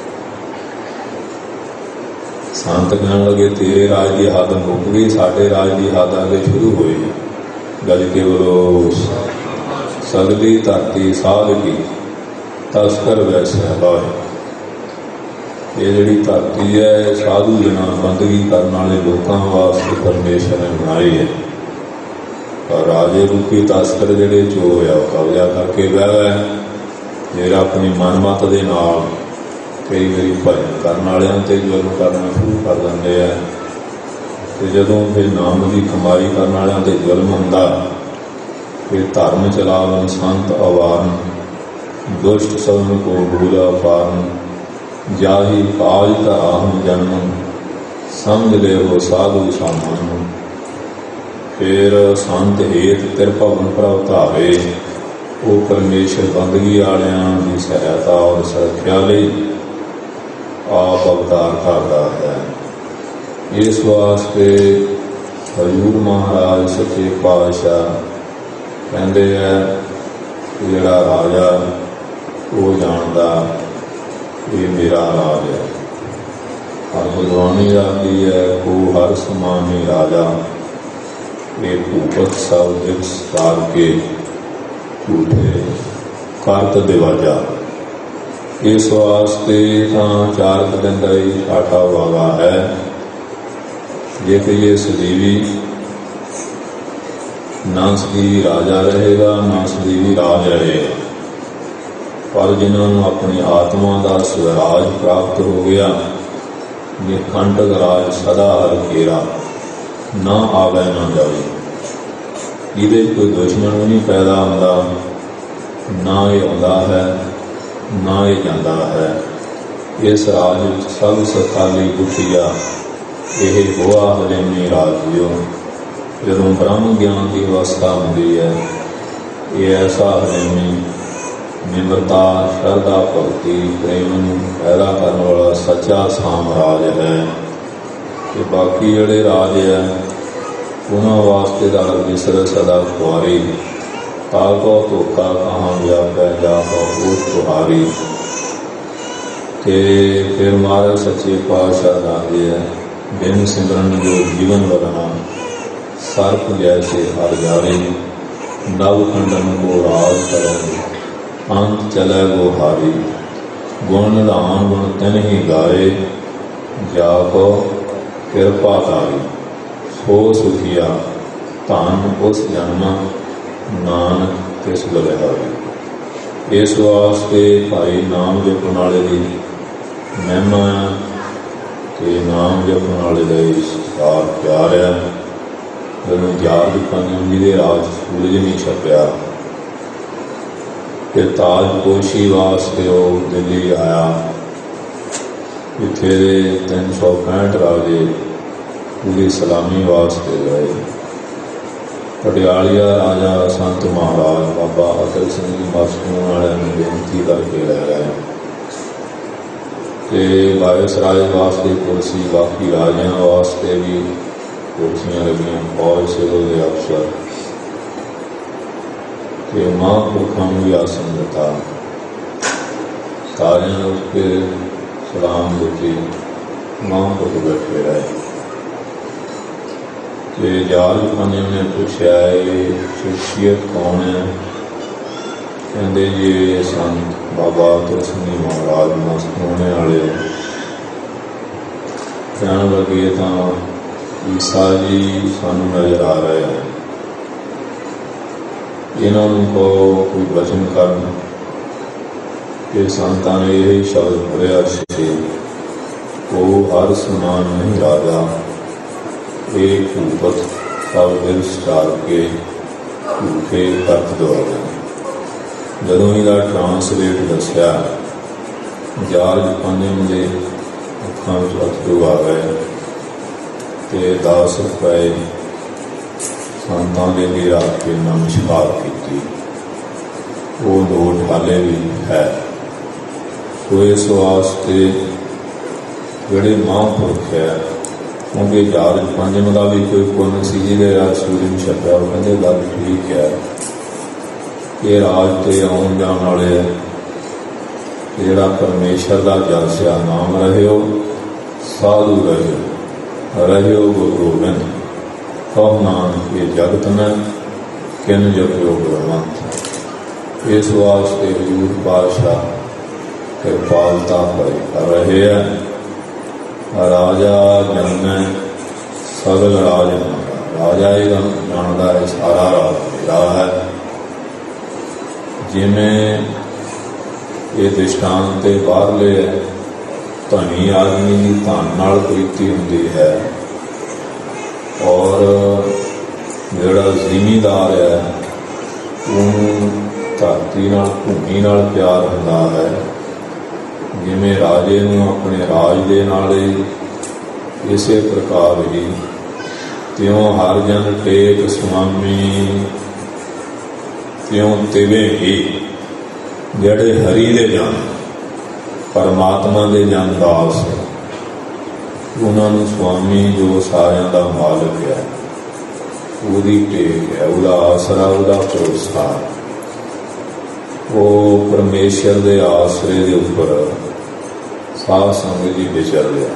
संत कहने लगे तेरे राज की हद मुक गई साढ़े राज की हद आगे शुरू हुई। गल के बोलो सगली धरती साध की तस्कर वैसे लाए। ये जी धरती है साधु जना बंदगी करने वाले लोगों वास्ते परमेश्वर ने बनाई है। पर राजे रूपी तस्कर जोड़े चोर है कब्जा करके बह गए फिर अपनी मनमत के नाल कई बारी भजन करने वाले ते जुल्म करना शुरू कर देंगे है। तो जदों फिर नाम की कमाई करने वाले ते जुल्म होंदा फिर धर्म चलावन संत अवारन दुष्ट सवन को भूला पारन जाही काज का आहम जन्म समझ ले वो साधु सामन। फिर संत हेत तिरपवन प्रवतावे वो परमेश्वर बंदगी वालियां की सहायता और सुरक्षा लई आप अवतार करता है। इस वास्ते हजूर महाराज सच्चे पातशाह कहते हैं जिहड़ा राजा वो जानता ये मेरा राज है। हर गुरबाणी आती है को हर समानी राजा ये भूपत सब दिख सार के झूठे करत दिवाजा। इस वास्ते चार दिन का ही ठाठा वागा है जे कि ये सजीवी ना सजीवी राजा रहेगा ना सजीवी राज रहेगा। पर जिन्होंने अपनी आत्मा का स्वराज प्राप्त हो गया ये कंटक राज सदा हर घेरा ना आवे ना जाए। ये कोई दुश्मन भी नहीं पैदा होता ना ये आता है ना ये जाता है। इस राज सब सताली गुठिया यह हुआ हलेमी राजियो। जदों ब्रह्म ज्ञान की अवस्था होती है ये ऐसा हलेमी निम्रता श्रद्धा भक्ति प्रेम पैदा करने वाला सच्चा साम्राज है। कि बाकी जोड़े राज है उन्होंने वास्ते दर बिसर सदा खुआरी ताको धोखा कहाँ व्यापै जाको उस तुहारी। के फिर महाराज सच्चे पातशाह दाते है बिन सिमरन जो जीवन वरना सर्प जैसे हर जारी नव खंडन को राज करेंगे अंत चले वो हारी। गुण राम गुण तिन ही गाए जाको कृपा तारी सो सुखिया धन उस जन्म नानक तिस बलिहारी। इस वास्ते भाई नाम जपण वाले की महिमा है कि नाम जपण वाले का प्यार है। जदों जाग पंजम जी के राज सूरज नहीं छपया कि ताजपोशी वास्ते वो दिल्ली आया। इत्थे 365 राजे पूरी सलामी वास्ते गए। पटियालिया राजा संत महाराज बाबा अटल सिंह जी मासूम वाले बेनती करके लै गए कि वायसराय वास्ते कुर्सी बाकी राजियां वास्ते भी कुर्सियां लगियां फौज सिविल के अफसर कि महापुरखों भी आसन दिता सारे उठ के सलाम दी महापुरख बैठे रहे। कि जाल खाने ने पूछा ये शख्सियत कौन है। कहते ये संत बाबा अटल सिंह महाराज मस्त होने वाले। कहने लगे तो ईसा जी सानू नजर आ रहे हैं इन्हों को कोई वचन कर कि संतां ने यही शब्द बोलिया से वो हर समान नहीं राजा एक भूपत तब दिवस चाल के झूठे अर्थ दुआरे। जदों इहदा ट्रांसलेट दस्या जार्ज पंजम के अखां विच अथरू आ गए तो 10 रुपए संतां दे भी रख के नमस्कार की। वो नोट हाले भी है। तो इस वास्ते जिहड़े महापुरख है, क्योंकि जार्ज पंजम का भी कोई पुन सी जिहदे सूरज छपया, वो कहते गल ठीक है कि राज ते आउण जाण वाले जिहड़ा परमेश्वर का जलसिया नाम रहियो साधु रहियो गुरु गोबिंद कहो नानक ये जगत न किन जपियो गुरमंत। इस वास्ते हजूर पातशाह कृपालता कर रहे हैं। राजा जन्म सगल राज राजा ही जानता है, सारा राज है। जिमें ये दृष्टांत बाहरले धनी आदमी की धन नाल प्रीति होंदी है और जिहड़ा जिमीदार है उन्होंने धरती नाल भूमि नाल प्यार होंदा है। जिमें राजे नूं अपने राज दे नाल इसे प्रकार ही त्यों हर जन टेक स्वामी त्यों तिवें ही जिहड़े हरि दे जन परमात्मा दे जन दास उन्होंने स्वामी जो सारियां दा मालिक है, उहदी टेक है, उहदा आसरा, उहदा भरोसा, वो परमेश्वर दे आसरे दे उपर साध संगत जी विचर रहा।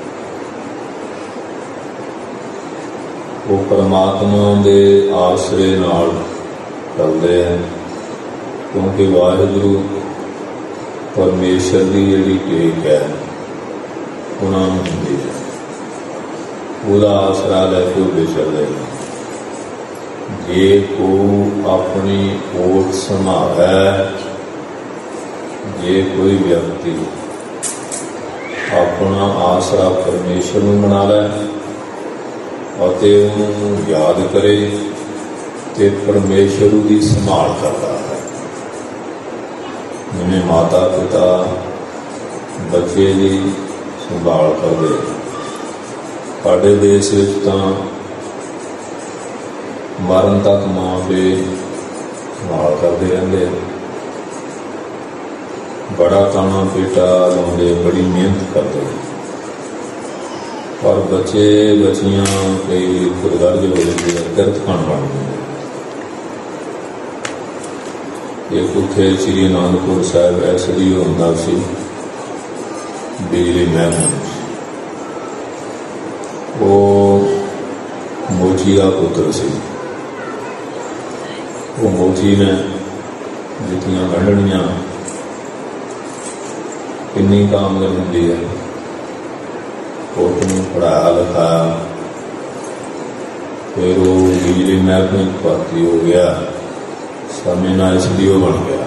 वो परमात्मा दे आसरे नाल चलते हैं, क्योंकि वाहिगुरू परमेश्वर की जिहड़ी टेक है उन्होंने होंदी है, उसका आसरा लैके विचरते हैं। जे को अपनी ओट संभाले, जे कोई व्यक्ति अपना आसरा परमेश्वर में बना लै और उन्होंने याद करे तो परमेश्वर की संभाल करता है। जिन्हें माता पिता बच्चे की संभाल करते। साडे देश तो मरण तक माँ पे संभाल करते रहते, बड़ा काना पेटा लाते, बड़ी मेहनत करते। पर बच्चे बच्चियां कई खुदगर्ज हो जाती है, किरत खान बन गए। एक उत्थे श्री आनंदपुर साहब SDO होंदा सी बिजली महकमे, वो मोची का पुत्र सी। वो मोची ने जितनियां गंढनियां किन्नी आमदन होंदी है, उसनूं पढ़ाया लिखाया, फिर वो बिजली महकमे भर्ती हो गया, समय ना SDO बन गया,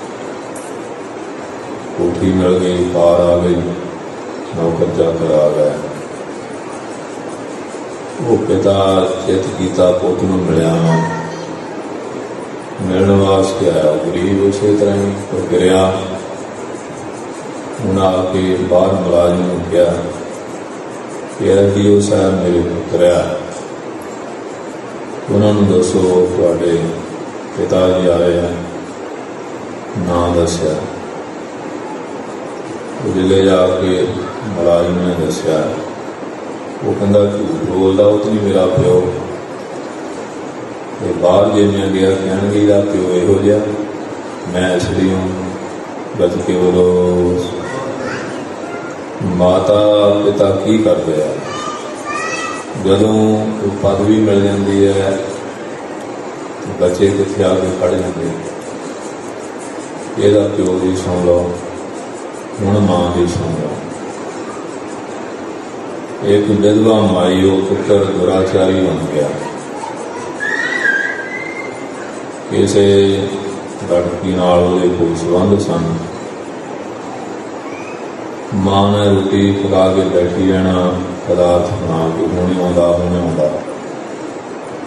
कोठी मिल गई, कार आ गई, नौकर चाकर आ गया। वो पिता चित किया पुत नूं मिलिया, मिलने वास्ते आया, गरीब उस तरह ही गिरिया। उन्हें आके बाहर मुलाजम नूं कहा कि SDO साहब मेरे पुत्र आ, उन्होंने दसो तुहाडे पिता जी आए हैं, ना दसिया। जिले जाके मुलाजिम ने दसिया, वो कहता झूठ बोलता, वो तो नहीं मेरा प्यो। बाहर जे मैं गया कहणगे इहदा प्यो इहो जिहा, मैं SDO बल्कि बोलो माता पिता की करते हैं। जदों पदवी मिल जाती है बच्चे कितने आके खड़े होंगे, यदा प्यो की सुन लो, हुण मां की सुन लो। एक विधवा माई, वो पुत्र दुराचारी बन गया, किसी लड़की नाल उहदे कोई संबंध सन। मां ने रोटी पका के बैठी रहना, पदार्थ बना के हुणे आउंदा हुणे आउंदा,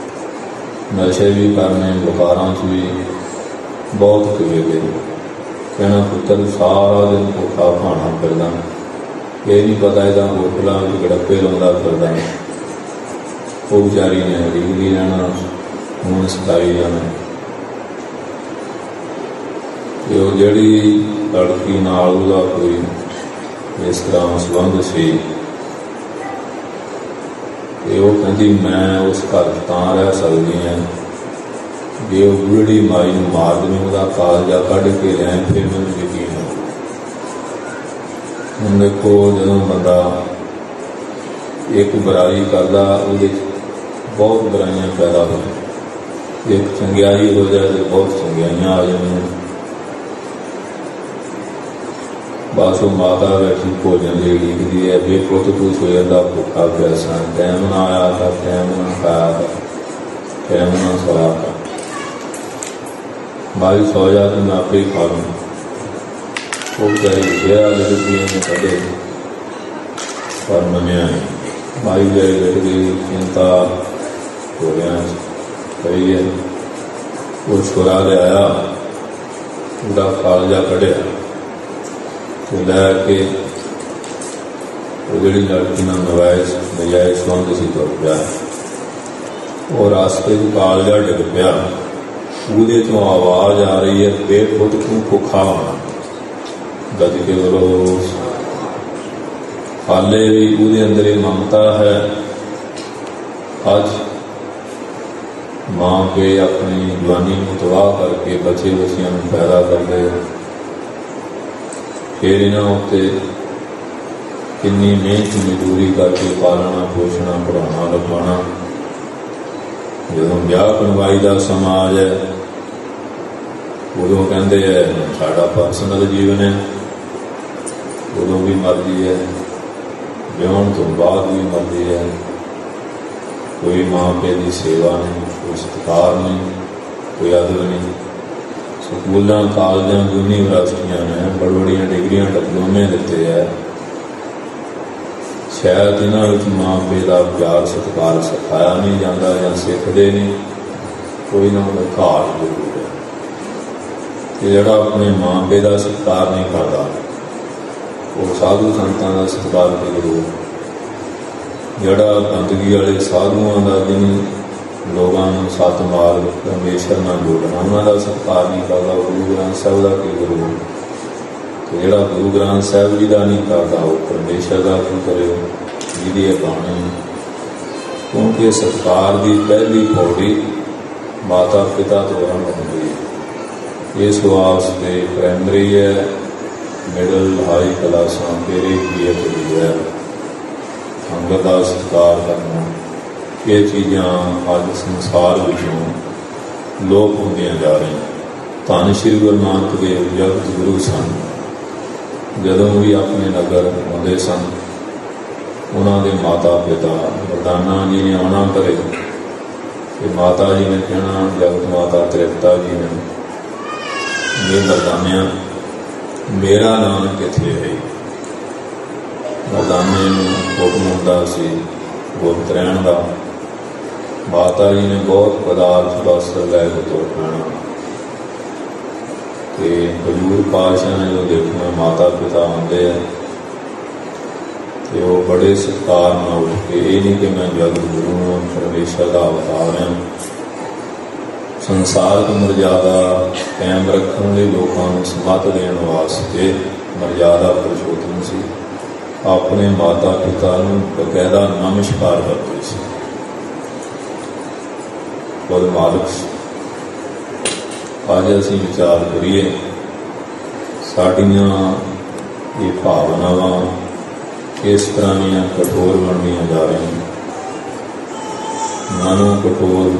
नशे भी करने, बुखारां च भी बहुत किए गए। कहना पुत्र सारा दिन भुखा भाना फिरदा, ये नहीं पता इहदा होटलों में गड़प्पे लाउंदा फिरदा, वो बेचारी ने डिगदी रहना, खून सताई जाना। तो जिहड़ी लड़की नाल उहदा कोई इस तरह संबंध सी, वो कहती मैं उस घर तां रह सकती हैं जे वो बूढ़ी माई नूं मार देवे, उसका कालजा कढ़ के लैन, फिर मैनूं यकीन हो। हुण देखो जदों बंदा एक बुराई करदा, उहदे बहुत बुराइयां पैदा हो, एक चंगियाई हो जाए तो बहुत चंगियाइयां आ जाए। बस वो माता बैठी भोजन लिए लिखती है, बे पुत तू सवेर का भुखा प्यासा, टाइम ना आया था, टाइम ना खाया था, टाइम ना सोया था, भाई सो जा तो मैं आपे ही खा लूँ। वो बेचारी घेरा लड़की ने कदे पर मनिया नहीं, भाई बेचारी बैठ गई, चिंता हो गया सही है। वो छोरा ले आया, उसका कालजा कढ़िया तो लैके वो जी लड़की ना नजायज संबंध से तुर पिया, और रास्ते कालजा डिग पिया, वो तो आवाज आ रही है, बेपुत तू भुखा होना, गज के विरोध। हाले भी वो अंदर ये ममता है। अज मां पे अपनी जवानी को तबाह करके बच्चे बच्चियां पैदा करते, फिर इन्होंने उत्ते कितनी मेहनत मजदूरी करके पालना पोषना पढ़ाना लिखाना। जो ब्याह कनवाई का समाज है, उदों कहते हैं साडा पर्सनल जीवन है, उदों भी मर्जी है, ब्याहन तो बाद भी मर्जी है। कोई माँ पे की सेवा नहीं, कोई सत्कार नहीं, कोई अदब नहीं। स्कूलों कॉलेजों यूनिवर्सिटियां ने बड़ी बड़िया डिग्रियां डिप्लोमे दिते है, शायद इन्होंने माँ पे का प्यार सत्कार सिखाया नहीं जाता या सीखते नहीं, कोई ना कोई घाट जरूर है। जोड़ा अपने माँ पे का सत्कार नहीं करता, वो साधु संतां का सत्कार की जरूर। जोड़ा बंदगी वाले साधुओं का जिन लोगों सत मार्ग परमेश्वर न जोड़ना, उन्होंने सत्कार नहीं करता, गुरु ग्रंथ साहब का की जरूर। तो जोड़ा गुरु ग्रंथ साहब जी का नहीं करता, वो परमेश्वर का क्यों करे जिहदी बाणी। क्योंकि सत्कार की पहली पौड़ी माता पिता तो आरंभ होती है। इस वास्ते प्राइमरी है, मिडल हाई क्लासा फिर पीएचडी है। संगत का सत्कार करना, ये चीज़ां अज संसार विचों लोप होंदियां जा रही। धन श्री गुरु नानक देव जगत गुरु सन, जदों भी अपने नगर आउंदे सन, उन्होंने माता पिता वरदाना जी ने आना करे, तो माता जी ने कहना, जगत माता त्रिपता जी ने, ये वरदानिया मेरा नाम किथे है। वरदाने हुक्म होंदा सी गुप्त रहन का। माता जी ने बहुत पदार्थ वस्त्र लैके तुर पैना, तो हजूर पातशाह ने जो देखना माता पिता आते हैं, तो वो बड़े सत्कार न उठ के, ये नहीं कि मैं जगत गुरु हाँ, परमेश्वर का अवतार हाँ। संसार की मर्यादा कायम रखने लिए लोगों को समत देने वास्ते मर्यादा पुरुषोत्तम सी अपने माता पिता को बकायदा नमस्कार करते थे। खुद मालिक अज असी विचार करिए, साड़ियाँ ये भावनावां किस तरह दीयां कठोर बनदियां जा रही। मानो कठोर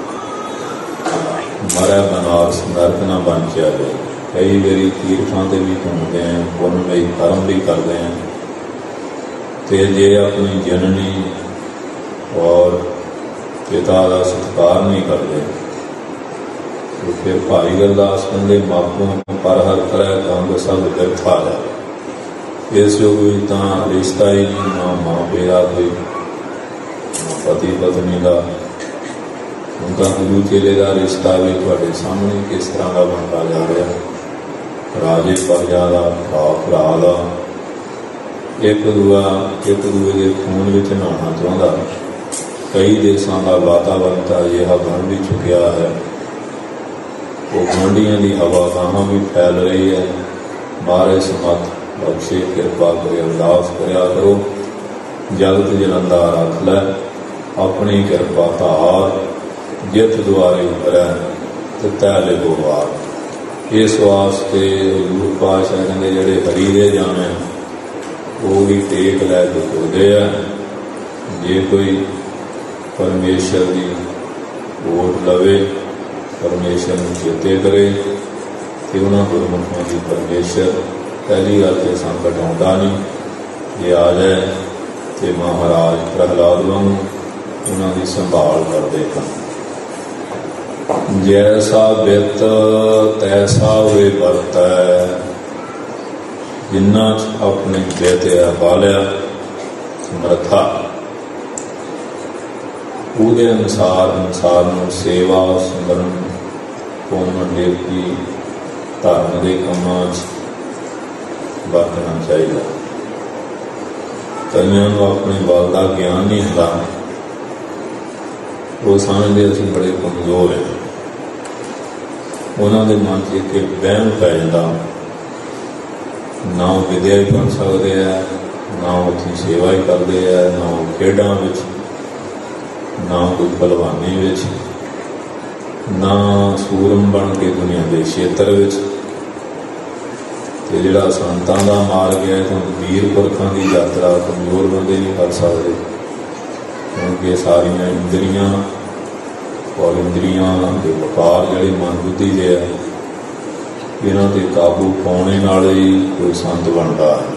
मरै बनारस नरक ना बन जाए। कई बारी तीर्थों से भी घूमते हैं, पुण्य ਲਈ कर्म भी करते हैं, तो जे अपनी जननी और पिता का सत्कार नहीं करते, तो फिर भाई गुरदास कहते मापों पर हर करे गंग सब व्यर्था जाए। इस जो कोई तो रिश्ता ही नहीं, ना माँ पे का कोई, ना पति पत्नी का, उनका गुरु चेले का रिश्ता भी तुहाडे सामने किस तरह का बनता जा रहा। राजे प्रजा का, भरा का, एक दूए के खून में नहाना चाहता। कई देशों का वातावरण तो अजिहा बन भी चुकिया है। वो गुआढ़ियां की हवा कहाँ भी फैल रही है। महाराज समत बख्शे, कृपा करे, अरदास करया करो। जगत जलंदा रख लै, अपनी कृपा धार, जित द्वारे भरै ते तै लिखो वार। इस वास्ते हजूर पातशाह कहते जेड़े हरी दे जाने वो भी टेक लैके तुरदे है। जे कोई परमेश्वर की वोट लवे, परमेश्वर को चेते करे तो उन्होंने गुरमुखों की परमेश्वर पहली गल तो संकट आता नहीं। जे आ जाए तो महाराज प्रहलाद वांगू उन्होंने संभाल करते हैं। जैसा बित तैसा वे बरतै, जिन्ना अपने बेते पालिया मरथा ਉਹਦੇ ਅਨੁਸਾਰ ਨੂੰ ਸੇਵਾ, ਸਿਮਰਨ, ਪੁੰਨ, ਨੇਕੀ, ਧਰਮ ਦੇ ਕੰਮਾਂ 'ਚ ਵਰਤਣਾ ਚਾਹੀਦਾ। ਕਈਆਂ ਨੂੰ ਆਪਣੇ ਬਲ ਦਾ ਗਿਆਨ ਨਹੀਂ ਹੁੰਦਾ, ਉਹ ਸਮਝਦੇ ਅਸੀਂ ਬੜੇ ਕਮਜ਼ੋਰ ਹਾਂ। ਉਹਨਾਂ ਦੇ ਮਨ 'ਚ ਇੱਕ ਵਹਿਮ ਪੈ ਜਾਂਦਾ, ਨਾ ਉਹ ਵਿਦਿਆ ਹੀ ਪੜ੍ਹ ਸਕਦੇ ਆ, ਨਾ ਉੱਥੇ ਸੇਵਾ ਹੀ ਕਰਦੇ ਆ, ਨਾ ਉਹ ਖੇਡਾਂ ਵਿੱਚ, ਨਾ ਕੋਈ ਭਲਵਾਨੀ ਵਿੱਚ, ਨਾ ਸੂਰਮ ਬਣ ਕੇ ਦੁਨੀਆ ਦੇ ਖੇਤਰ ਵਿੱਚ। ਅਤੇ ਜਿਹੜਾ ਸੰਤਾਂ ਦਾ ਮਾਰਗ ਹੈ ਤਾਂ ਵੀਰ ਪੁਰਖਾਂ ਦੀ ਯਾਤਰਾ ਕਮਜ਼ੋਰ ਬੰਦੇ ਨਹੀਂ ਕਰ ਸਕਦੇ, ਕਿਉਂਕਿ ਸਾਰੀਆਂ ਇੰਦਰੀਆਂ ਔਰ ਇੰਦਰੀਆਂ ਦੇ ਵਪਾਰ ਜਿਹੜੇ ਮਨ ਬੁੱਧੀ ਦੇ ਹੈ, ਇਹਨਾਂ 'ਤੇ ਕਾਬੂ ਪਾਉਣੇ ਨਾਲ ਹੀ ਕੋਈ ਸੰਤ ਬਣਦਾ ਹੈ।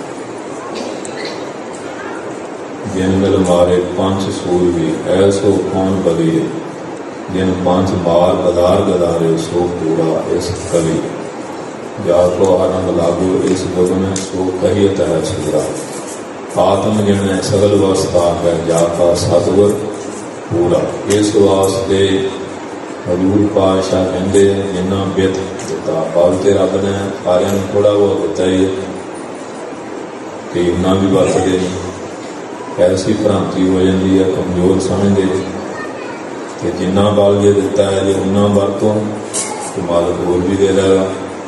जिन मिल मारे पंच सूरवी ऐसो कौन बली, जिन पंच मार गदार गदारे सो पूरा इस कली। जाको आरंभ लागू इस युग में सो कहियत है सूरा। आत्म जिन सगल वस्ता है जाका सतगुर पूरा। इस वास्ते हजूर पातशाह कहते जिन्ना बित दिता, बल तो रब ने सारिਆਂ ਨੂੰ थोड़ा बहुत दिता ही कि इन्ना भी वरतदे नहीं। ऐसी भ्रांति हो जाती है, कमजोर समझते कि जिन्ना बल जे दिता है जो उन्ना वरतो तो मालक होर भी दे देगा।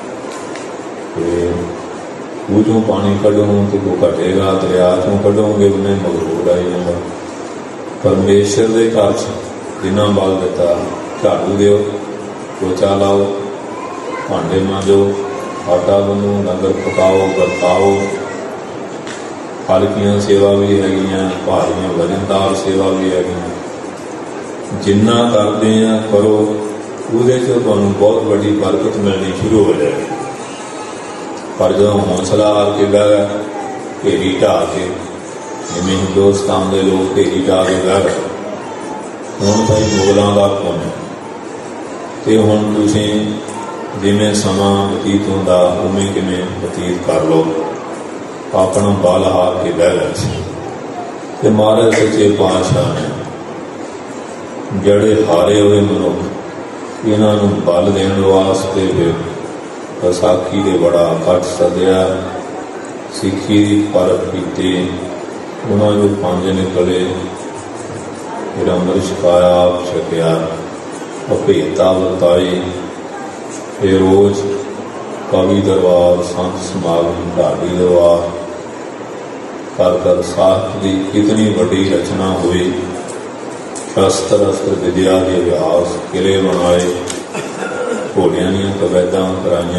खूह चों पानी कढो तो वो घटेगा, दरिया चों कढोगे उन्हें मगरूर आई जाएगा। परमेश्वर के घर जिन्ना बल दिता, झाड़ू दो, पोचा लाओ, भांडे मांजो, आटा गुनो, लंगर पकाओ, बरताओ। हल्कियां सेवा भी है, भारियां वजनदार सेवा भी है। जिन्ना करते हैं करो, ਉਹਦੇ 'ਚ ਤੁਹਾਨੂੰ बहुत बड़ी बरकत मिलनी शुरू हो जाएगी। पर जो हौसला हार के बह गए, ढेरी ढाह के, जिमें हिंदुस्तान के लोग ढेरी ढाह के बह गए, ਹੁਣ ਭਾਈ ਮੁਗਲਾਂ ਦਾ ਪੁੰਨ ਤੇ ਹੁਣ ਤੁਸੀਂ ਜਿਵੇਂ ਸਮਾਂ ਬਤੀਤ ਹੁੰਦਾ ਉਵੇਂ ਕਿਵੇਂ ਬਤੀਤ ਕਰ ਲਓ। अपना बल हार के बह गए थे। महाराज सच्चे पातशाह ने जड़े हारे हुए मनुख इन्हों बल देने वास्ते फिर बैसाखी के बड़ा इकट्ठ सद्या, सिक्खी की परख की, उन्होंने 5 निकले, फिर अमृत छकाया, आप छकिया, अभेता वरताई। फिर रोज कवि दरबार, संत समागम, ढाडी दरबार कर साहित्य की कितनी बड़ी रचना हुई। शस्त्र अस्त्र विद्या के अभ्यास, किले बनाए, घोड़ियां दी कवैदा कराइया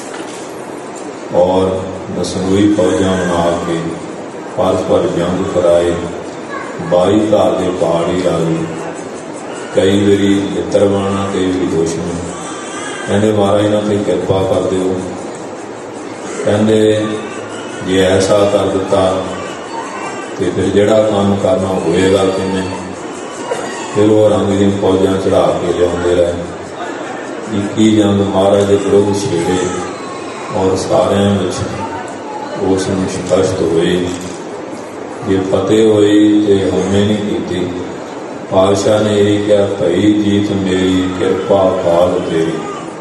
और नसनूई फौजा बना के पर जंग कराए। 22 धार के पहाड़ी आ गई, कई बारी मित्र बनना, कई बारी दुश्मन। कहते महाराज इन्हों पर कृपा कर दो, कहते जे ऐसा कर दिता तो फिर जोड़ा काम करना होएगा किमें। फिर वो रंग दी फौजा चढ़ा के लिया रहे। 21 जंग महाराज के विरुद्ध छेड़े और सारिया उस शिकस्त हुई। जे फतेह हुई तो हमने नहीं की, पातशाह ने यही कहा, भई जीत मेरी किरपा काल तेरी,